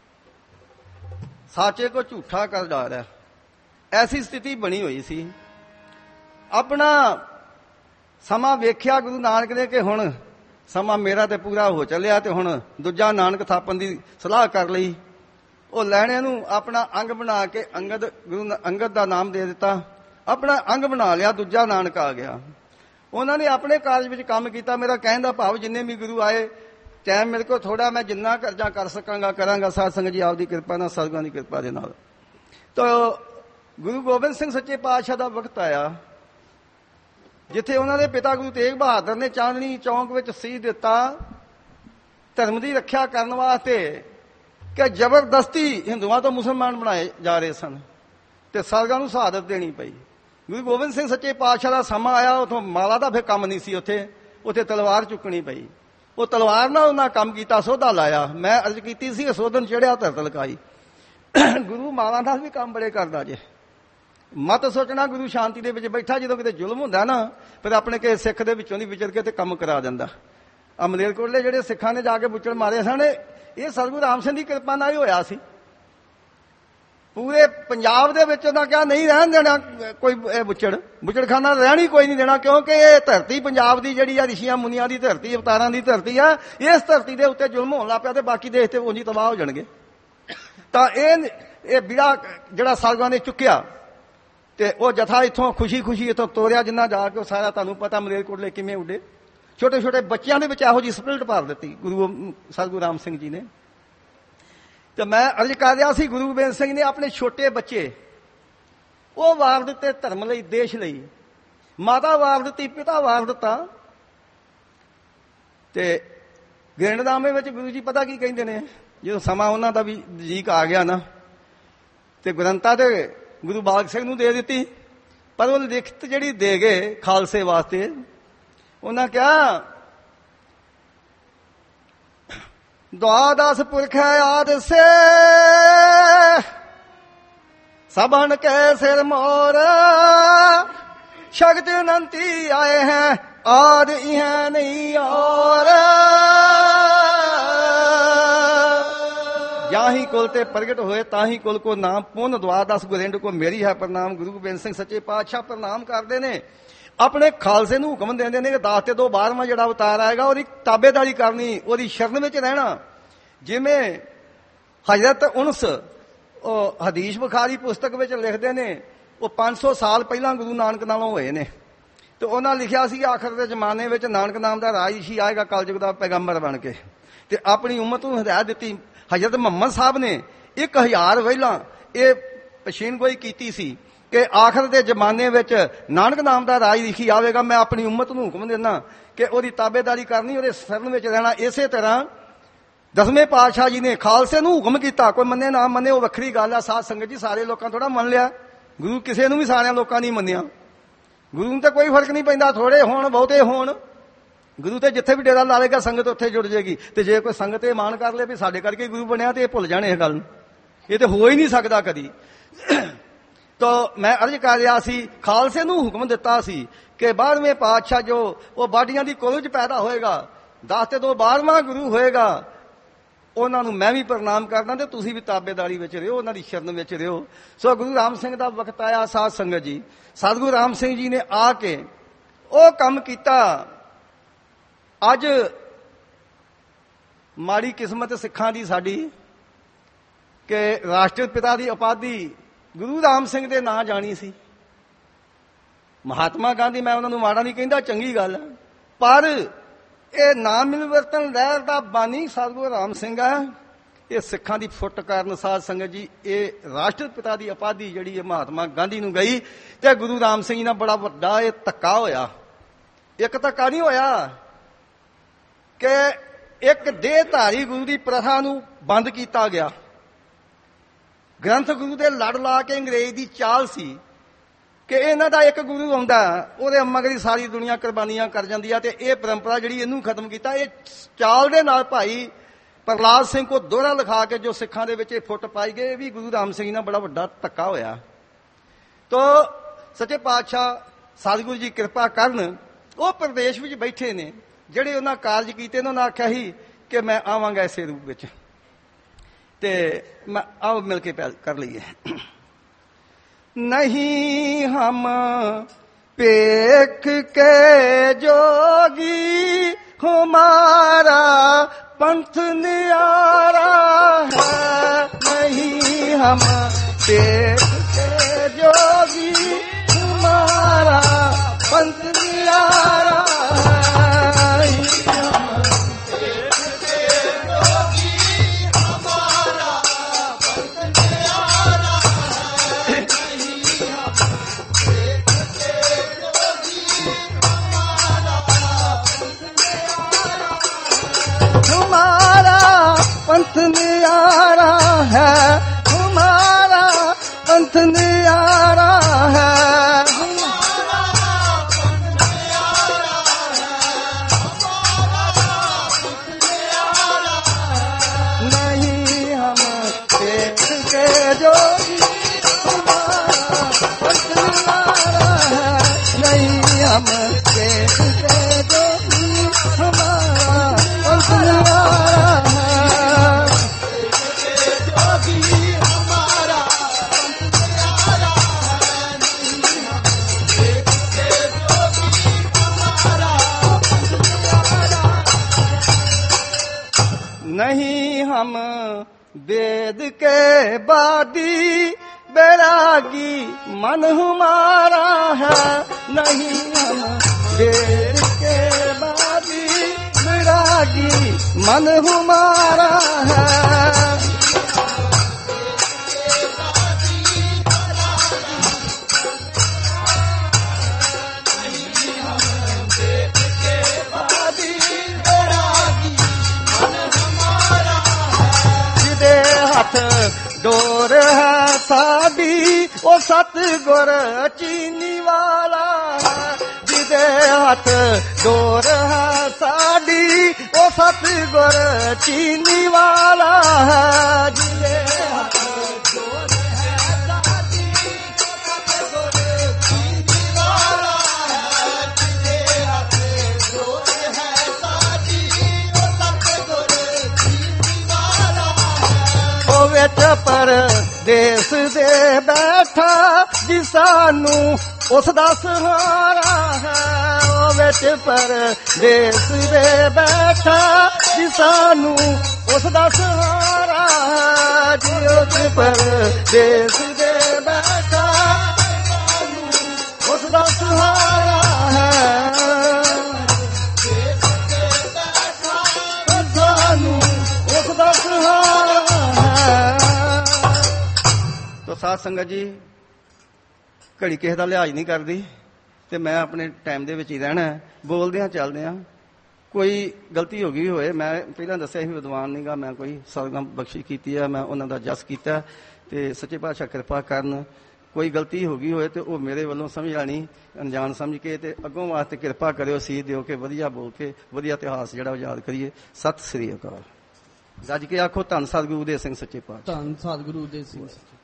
ਸਾਚੇ ਕੋ ਝੂਠਾ ਕਰ ਜਾ ਰਿਹਾ। ਐਸੀ ਸਥਿਤੀ ਬਣੀ ਹੋਈ ਸੀ। ਆਪਣਾ ਸਮਾਂ ਵੇਖਿਆ ਗੁਰੂ ਨਾਨਕ ਨੇ ਕਿ ਹੁਣ ਸਮਾਂ ਮੇਰਾ ਤੇ ਪੂਰਾ ਹੋ ਚੱਲਿਆ ਤੇ ਹੁਣ ਦੂਜਾ ਨਾਨਕ ਥਾਪਣ ਦੀ ਸਲਾਹ ਕਰ ਲਈ। ਉਹ ਲੈਣੇ ਨੂੰ ਆਪਣਾ ਅੰਗ ਬਣਾ ਕੇ ਅੰਗਦ ਦਾ ਨਾਮ ਦੇ ਦਿੱਤਾ। ਆਪਣਾ ਅੰਗ ਬਣਾ ਲਿਆ, ਦੂਜਾ ਨਾਨਕ ਆ ਗਿਆ। ਉਹਨਾਂ ਨੇ ਆਪਣੇ ਕਾਰਜ ਵਿੱਚ ਕੰਮ ਕੀਤਾ। ਮੇਰਾ ਕਹਿਣ ਦਾ ਭਾਵ, ਜਿੰਨੇ ਵੀ ਗੁਰੂ ਆਏ, ਟਾਈਮ ਮੇਰੇ ਕੋਲ ਥੋੜਾ, ਮੈਂ ਜਿੰਨਾ ਕਰਜ਼ਾ ਕਰ ਸਕਾਂਗਾ ਕਰਾਂਗਾ। ਸਾਧ ਸੰਗਤ ਜੀ ਆਪਦੀ ਕਿਰਪਾ ਨਾਲ, ਸਤਿਗੁਰਾਂ ਦੀ ਕਿਰਪਾ ਦੇ ਨਾਲ। ਤਾਂ ਗੁਰੂ ਗੋਬਿੰਦ ਸਿੰਘ ਸੱਚੇ ਪਾਤਸ਼ਾਹ ਦਾ ਵਕਤ ਆਇਆ ਜਿੱਥੇ ਉਹਨਾਂ ਦੇ ਪਿਤਾ ਗੁਰੂ ਤੇਗ ਬਹਾਦਰ ਨੇ ਚਾਂਦਨੀ ਚੌਂਕ ਵਿੱਚ ਸੀਸ ਦਿੱਤਾ ਧਰਮ ਦੀ ਰੱਖਿਆ ਕਰਨ ਵਾਸਤੇ ਕਿ ਜ਼ਬਰਦਸਤੀ ਹਿੰਦੂਆਂ ਤੋਂ ਮੁਸਲਮਾਨ ਬਣਾਏ ਜਾ ਰਹੇ ਸਨ ਤੇ ਸਰਗਾਂ ਨੂੰ ਸ਼ਹਾਦਤ ਦੇਣੀ ਪਈ। ਗੁਰੂ ਗੋਬਿੰਦ ਸਿੰਘ ਸੱਚੇ ਪਾਤਸ਼ਾਹ ਦਾ ਸਮਾਂ ਆਇਆ, ਉਥੋਂ ਮਾਲਾ ਦਾ ਫਿਰ ਕੰਮ ਨਹੀਂ ਸੀ, ਉੱਥੇ ਤਲਵਾਰ ਚੁੱਕਣੀ ਪਈ। ਉਹ ਤਲਵਾਰ ਨਾਲ ਉਹਨਾਂ ਕੰਮ ਕੀਤਾ, ਸੋਧਾ ਲਾਇਆ। ਮੈਂ ਅਰਜ਼ ਕੀਤੀ ਸੀ ਸੋਧਨ ਚੜਿਆ ਧਰਤ ਲਕਾਈ। ਗੁਰੂ ਮਾਲਾ ਨਾਲ ਵੀ ਕੰਮ ਬੜੇ ਕਰਦਾ ਜੇ। ਮਤ ਸੋਚਣਾ ਗੁਰੂ ਸ਼ਾਂਤੀ ਦੇ ਵਿੱਚ ਬੈਠਾ, ਜਦੋਂ ਕਿਤੇ ਜ਼ੁਲਮ ਹੁੰਦਾ ਨਾ ਫਿਰ ਆਪਣੇ ਕਿਸੇ ਸਿੱਖ ਦੇ ਵਿੱਚੋਂ ਦੀ ਵਿਚਰ ਕੇ ਤੇ ਕੰਮ ਕਰਾ ਦਿੰਦਾ। ਮਲੇਰਕੋਟਲੇ ਜਿਹੜੇ ਸਿੱਖਾਂ ਨੇ ਜਾ ਕੇ ਬੁੱਚੜ ਮਾਰੇ ਸਨ, ਇਹ ਸਤਿਗੁਰੂ ਰਾਮ ਸਿੰਘ ਦੀ ਕਿਰਪਾ ਨਾਲ ਹੀ ਹੋਇਆ ਸੀ। ਪੂਰੇ ਪੰਜਾਬ ਦੇ ਵਿੱਚ ਉਹਨਾਂ ਕਿਹਾ ਨਹੀਂ ਰਹਿਣ ਦੇਣਾ ਕੋਈ ਬੁੱਚੜਖਾਨਾ ਰਹਿਣੀ ਕੋਈ ਨਹੀਂ ਦੇਣਾ, ਕਿਉਂਕਿ ਇਹ ਧਰਤੀ ਪੰਜਾਬ ਦੀ ਜਿਹੜੀ ਆ ਰਿਸ਼ੀਆਂ ਮੁਨੀਆਂ ਦੀ ਧਰਤੀ, ਅਵਤਾਰਾਂ ਦੀ ਧਰਤੀ ਆ। ਇਸ ਧਰਤੀ ਦੇ ਉੱਤੇ ਜ਼ੁਲਮ ਹੋਣ ਲੱਗ ਪਿਆ ਤੇ ਬਾਕੀ ਦੇਸ਼ ਤੇ ਉਂਝ ਹੀ ਤਬਾਹ ਹੋ ਜਾਣਗੇ। ਤਾਂ ਇਹ ਬਿੜਾ ਜਿਹੜਾ ਸਰਗਾਂ ਨੇ ਚੁੱਕਿਆ ਤੇ ਉਹ ਜਥਾ ਇੱਥੋਂ ਖੁਸ਼ੀ ਇੱਥੋਂ ਤੋਰਿਆ ਜਿੰਨਾ ਜਾ ਕੇ, ਉਹ ਸਾਰਾ ਤੁਹਾਨੂੰ ਪਤਾ ਮਲੇਰਕੋਟਲੇ ਕਿਵੇਂ ਉੱਡੇ। ਛੋਟੇ ਛੋਟੇ ਬੱਚਿਆਂ ਦੇ ਵਿੱਚ ਇਹੋ ਜਿਹੀ ਸਪਿਰਿਟ ਭਰ ਦਿੱਤੀ ਸਤਿਗੁਰੂ ਰਾਮ ਸਿੰਘ ਜੀ ਨੇ। ਤੇ ਮੈਂ ਅਰਜ਼ ਕਰ ਰਿਹਾ ਸੀ, ਗੁਰੂ ਗੋਬਿੰਦ ਸਿੰਘ ਨੇ ਆਪਣੇ ਛੋਟੇ ਬੱਚੇ ਉਹ ਵਾਰ ਦਿੱਤੇ ਧਰਮ ਲਈ, ਦੇਸ਼ ਲਈ। ਮਾਤਾ ਵਾਰ ਦਿੱਤੀ, ਪਿਤਾ ਵਾਰ ਦਿੱਤਾ। ਤੇ ਗ੍ਰਿੰਡਨਾਮੇ ਵਿੱਚ ਗੁਰੂ ਜੀ ਪਤਾ ਕੀ ਕਹਿੰਦੇ ਨੇ, ਜਦੋਂ ਸਮਾਂ ਉਹਨਾਂ ਦਾ ਵੀ ਨਜ਼ਦੀਕ ਆ ਗਿਆ ਨਾ, ਤੇ ਗ੍ਰੰਥਾਂ ਤੇ ਗੁਰੂ ਬਾਗ ਸਿੰਘ ਨੂੰ ਦੇ ਦਿੱਤੀ। ਪਰ ਉਹ ਲਿਖਤ ਜਿਹੜੀ ਦੇ ਗਏ ਖਾਲਸੇ ਵਾਸਤੇ, ਉਹਨਾਂ ਕਿਹਾ ਦੁਆਦਸ ਪੁਰਖ ਆਦ ਸੇ ਸਭਨ ਕੇ ਸਿਰ ਮੋਰ ਸ਼ਗਤ ਅਨੰਤੀ ਆਏ ਹੈ ਆਦ ਇਹਾਂ ਨਹੀਂ ਔਰ ਜਾਹੀ ਕੁਲ ਤੇ ਪ੍ਰਗਟ ਹੋਏ ਤਾਹੀ ਕੁਲ ਕੋ ਨਾਮ ਪੁੰਨ ਦੁਆਦਸ ਗੁਰਿੰਡ ਕੋ ਮੇਰੀ ਹੈ ਪ੍ਰਣਾਮ। ਗੁਰੂ ਗੋਬਿੰਦ ਸਿੰਘ ਸੱਚੇ ਪਾਤਸ਼ਾਹ ਪ੍ਰਣਾਮ ਕਰਦੇ ਨੇ, ਆਪਣੇ ਖਾਲਸੇ ਨੂੰ ਹੁਕਮ ਦਿੰਦੇ ਨੇ ਕਿ 10 ਤੇ 2 12ਵਾਂ ਜਿਹੜਾ ਅਵਤਾਰ ਆਏਗਾ ਉਹਦੀ ਤਾਬੇਦਾਰੀ ਕਰਨੀ, ਉਹਦੀ ਸ਼ਰਨ ਵਿੱਚ ਰਹਿਣਾ। ਜਿਵੇਂ ਹਜ਼ਰਤ ਉਨਸ ਉਹ ਹਦੀਸ ਬੁਖਾਰੀ ਪੁਸਤਕ ਵਿੱਚ ਲਿਖਦੇ ਨੇ, ਉਹ 500 ਸਾਲ ਪਹਿਲਾਂ ਗੁਰੂ ਨਾਨਕ ਨਾਲੋਂ ਹੋਏ ਨੇ। ਤੇ ਉਹਨਾਂ ਲਿਖਿਆ ਸੀ ਆਖਰ ਦੇ ਜ਼ਮਾਨੇ ਵਿੱਚ ਨਾਨਕ ਨਾਮ ਦਾ ਰਾਜਸ਼ੀ ਆਏਗਾ ਕਲਯੁਗ ਦਾ ਪੈਗੰਬਰ ਬਣ ਕੇ, ਤੇ ਆਪਣੀ ਉਮਤ ਨੂੰ ਹਦਾਇਤ ਦਿੱਤੀ। ਹਜ਼ਰਤ ਮੁਹੰਮਦ ਸਾਹਿਬ ਨੇ 1000 ਪਹਿਲਾਂ ਇਹ ਪੇਸ਼ੀਨਗੋਈ ਕੀਤੀ ਸੀ ਕਿ ਆਖਰ ਦੇ ਜ਼ਮਾਨੇ ਵਿੱਚ ਨਾਨਕ ਨਾਮ ਦਾ ਰਾਜਸ਼ੀ ਆਵੇਗਾ। ਮੈਂ ਆਪਣੀ ਉਮਤ ਨੂੰ ਹੁਕਮ ਦਿੰਦਾ ਕਿ ਉਹਦੀ ਤਾਬੇਦਾਰੀ ਕਰਨੀ, ਉਹਦੇ ਸ਼ਰਨ ਵਿੱਚ ਰਹਿਣਾ। ਇਸੇ ਤਰ੍ਹਾਂ 10ਵੇਂ ਪਾਤਸ਼ਾਹ ਜੀ ਨੇ ਖਾਲਸੇ ਨੂੰ ਹੁਕਮ ਕੀਤਾ। ਕੋਈ ਮੰਨੇ ਨਾ ਮੰਨੇ ਉਹ ਵੱਖਰੀ ਗੱਲ ਆ। ਸਾਧ ਸੰਗਤ ਜੀ, ਸਾਰੇ ਲੋਕਾਂ ਥੋੜਾ ਮੰਨ ਲਿਆ ਗੁਰੂ, ਕਿਸੇ ਨੂੰ ਵੀ ਸਾਰਿਆਂ ਲੋਕਾਂ ਨਹੀਂ ਮੰਨਿਆ। ਗੁਰੂ ਨੂੰ ਤਾਂ ਕੋਈ ਫਰਕ ਨਹੀਂ ਪੈਂਦਾ, ਥੋੜੇ ਹੋਣ ਬਹੁਤੇ ਹੋਣ। ਗੁਰੂ ਤੇ ਜਿੱਥੇ ਵੀ ਡੇਰਾ ਲਾ ਲੇਗਾ ਸੰਗਤ ਉੱਥੇ ਜੁੜ ਜਾਏਗੀ। ਤੇ ਜੇ ਕੋਈ ਸੰਗਤ ਇਹ ਮਾਣ ਕਰ ਲੇ ਵੀ ਸਾਡੇ ਕਰਕੇ ਗੁਰੂ ਬਣਿਆ, ਤੇ ਇਹ ਭੁੱਲ ਜਾਣੇ ਇਹ ਗੱਲ ਨੂੰ। ਇਹ ਤੇ ਹੋ ਹੀ ਨਹੀਂ ਸਕਦਾ ਕਦੀ। ਤਾਂ ਮੈਂ ਅਰਜ਼ ਕਰ ਰਿਹਾ ਸੀ, ਖਾਲਸੇ ਨੂੰ ਹੁਕਮ ਦਿੱਤਾ ਸੀ ਕਿ 12ਵੇਂ ਪਾਤਸ਼ਾਹ ਜੋ ਉਹ ਬਾਡੀਆਂ ਦੀ ਕੁਲ 'ਚ ਪੈਦਾ ਹੋਏਗਾ, 10 ਤੇ 2 12ਵਾਂ ਗੁਰੂ ਹੋਏਗਾ, ਉਹਨਾਂ ਨੂੰ ਮੈਂ ਵੀ ਪ੍ਰਣਾਮ ਕਰਦਾ ਤੇ ਤੁਸੀਂ ਵੀ ਤਾਬੇਦਾਰੀ ਵਿੱਚ ਰਹੋ, ਉਹਨਾਂ ਦੀ ਸ਼ਰਨ ਵਿੱਚ ਰਹੋ। ਸੋ ਗੁਰੂ ਰਾਮ ਸਿੰਘ ਦਾ ਵਕਤ ਆਇਆ। ਸਾਧ ਸੰਗਤ ਜੀ, ਸਤਿਗੁਰੂ ਰਾਮ ਸਿੰਘ ਜੀ ਨੇ ਆ ਕੇ ਉਹ ਕੰਮ ਕੀਤਾ। ਅੱਜ ਮਾੜੀ ਕਿਸਮਤ ਸਿੱਖਾਂ ਦੀ ਸਾਡੀ ਕਿ ਰਾਸ਼ਟਰਪਿਤਾ ਦੀ ਉਪਾਧੀ ਗੁਰੂ ਰਾਮ ਸਿੰਘ ਦੇ ਨਾਂ ਜਾਣੀ ਸੀ। ਮਹਾਤਮਾ ਗਾਂਧੀ, ਮੈਂ ਉਹਨਾਂ ਨੂੰ ਮਾੜਾ ਨਹੀਂ ਕਹਿੰਦਾ, ਚੰਗੀ ਗੱਲ ਹੈ, ਪਰ ਇਹ ਨਾਮ ਮਿਲਵਰਤਨ ਲਹਿਰ ਦਾ ਬਾਨੀ ਸਤਿਗੁਰੂ ਰਾਮ ਸਿੰਘ ਹੈ। ਇਹ ਸਿੱਖਾਂ ਦੀ ਫੁੱਟ ਕਾਰਨ ਸਾਧ ਸੰਗਤ ਜੀ, ਇਹ ਰਾਸ਼ਟਰਪਿਤਾ ਦੀ ਉਪਾਧੀ ਜਿਹੜੀ ਹੈ ਮਹਾਤਮਾ ਗਾਂਧੀ ਨੂੰ ਗਈ। ਤੇ ਗੁਰੂ ਰਾਮ ਸਿੰਘ ਜੀ ਨਾਲ ਬੜਾ ਵੱਡਾ ਇਹ ਧੱਕਾ ਹੋਇਆ। ਇੱਕ ਧੱਕਾ ਨਹੀਂ ਹੋਇਆ ਕਿ ਇੱਕ ਦੇਹਧਾਰੀ ਗੁਰੂ ਦੀ ਪ੍ਰਥਾ ਨੂੰ ਬੰਦ ਕੀਤਾ ਗਿਆ। ਗ੍ਰੰਥ ਗੁਰੂ ਦੇ ਲੜ ਲਾ ਕੇ ਅੰਗਰੇਜ਼ ਦੀ ਚਾਲ ਸੀ ਕਿ ਇਹਨਾਂ ਦਾ ਇੱਕ ਗੁਰੂ ਆਉਂਦਾ, ਉਹਦੇ ਮਗਰ ਸਾਰੀ ਦੁਨੀਆ ਕੁਰਬਾਨੀਆਂ ਕਰ ਜਾਂਦੀ ਆ, ਤੇ ਇਹ ਪਰੰਪਰਾ ਜਿਹੜੀ ਇਹਨੂੰ ਖਤਮ ਕੀਤਾ। ਇਹ ਚਾਲ ਦੇ ਨਾਲ ਭਾਈ ਪ੍ਰਹਲਾਦ ਸਿੰਘ ਕੋ ਦੋਹਰਾ ਲਿਖਾ ਕੇ ਜੋ ਸਿੱਖਾਂ ਦੇ ਵਿੱਚ ਇਹ ਫੁੱਟ ਪਾਈ ਗਈ, ਇਹ ਵੀ ਗੁਰੂ ਰਾਮ ਸਿੰਘ ਨਾਲ ਬੜਾ ਵੱਡਾ ਧੱਕਾ ਹੋਇਆ। ਤਾਂ ਸੱਚੇ ਪਾਤਸ਼ਾਹ ਸਤਿਗੁਰੂ ਜੀ ਕਿਰਪਾ ਕਰਨ, ਉਹ ਪ੍ਰਦੇਸ਼ ਵਿੱਚ ਬੈਠੇ ਨੇ ਜਿਹੜੇ ਉਹਨਾਂ ਕਾਰਜ ਕੀਤੇ। ਉਹਨਾਂ ਨੇ ਆਖਿਆ ਸੀ ਕਿ ਮੈਂ ਆਵਾਂਗਾ ਇਸੇ ਰੂਪ ਵਿੱਚ, ਤੇ ਮੈਂ ਆਓ ਮਿਲ ਕੇ ਕਰ ਲਈਏ। ਨਹੀਂ ਹਮ पेख के जोगी हमारा पंथ न्यारा है, नहीं हम पेख के जोगी हमारा पंथ न्यारा है, हमारा पंथ न्यारा है, हमारा पंथ न्यारा है। नहीं हम देश के जोगी, हमारा पंथ न्यारा है। नहीं हम देश के जोगी, हमारा पंथ न्यारा है। नहीं हम वेद के बादी, बैरागी मन हमारा है। नहीं हम वेद के बादी, बैरागी मन हमारा है। डोर है साडी ओ सतगुर चीनी वाला, जिदे हाथ डोर है साडी ओ सतगुर चीनी वाला है। जिदे हाथ डोर है साडी ओ सतगुर चीनी वाला है। जिदे हाथ डोर है साडी ओ सतगुर चीनी वाला है। ओ विच परदेस दे बैठा जी सानू उसदा सहारा है। ओ विच परदेस दे बैठा जी सानू उसदा सहारा है। जी उस परदेस दे बैठा सानू उसदा सहारा है। सानू उसदा सहारा है। तो साध संगत जी, घड़ी ਕਿਸੇ ਦਾ ਲਿਹਾਜ਼ ਨਹੀਂ ਕਰਦੀ ਤੇ ਮੈਂ ਆਪਣੇ ਟਾਈਮ ਦੇ ਵਿੱਚ ਹੀ ਰਹਿਣਾ, ਬੋਲਦਿਆਂ ਚੱਲਦਿਆਂ। ਕੋਈ ਗਲਤੀ ਹੋ ਗਈ ਹੋਏ, ਮੈਂ ਪਹਿਲਾਂ ਦੱਸਿਆ ਸੀ ਵਿਦਵਾਨ ਨਹੀਂਗਾ, ਮੈਂ ਕੋਈ ਸਰਗਮ ਬਖਸ਼ਿਸ਼ ਕੀਤੀ ਹੈ, ਮੈਂ ਉਹਨਾਂ ਦਾ ਜਸ ਕੀਤਾ ਤੇ ਸੱਚੇ ਪਾਤਸ਼ਾਹ ਕਿਰਪਾ ਕਰਨ। ਕੋਈ ਗਲਤੀ ਹੋ ਗਈ ਹੋਏ ਤੇ ਉਹ ਮੇਰੇ ਵੱਲੋਂ ਸਮਝ ਆਣੀ, ਅਣਜਾਣ ਸਮਝ ਕੇ, ਤੇ ਅੱਗੋਂ ਵਾਸਤੇ ਕਿਰਪਾ ਕਰਿਓ, ਸੀਧ ਦਿਓ ਕਿ ਵਧੀਆ ਬੋਲ ਕੇ ਵਧੀਆ ਇਤਿਹਾਸ ਜਿਹੜਾ ਯਾਦ ਕਰੀਏ। ਸਤਿ ਸ੍ਰੀ ਅਕਾਲ। ਗੱਜ ਕੇ ਆਖੋ ਧੰਨ ਸਤਿਗੁਰੂ ਉਦੇ ਸਿੰਘ ਸੱਚੇ ਪਾਤਸ਼ਾਹ। ਧੰਨ ਸਤਿਗੁਰੂ ਉਦੇ ਸਿੰਘ ਸੱਚੇ।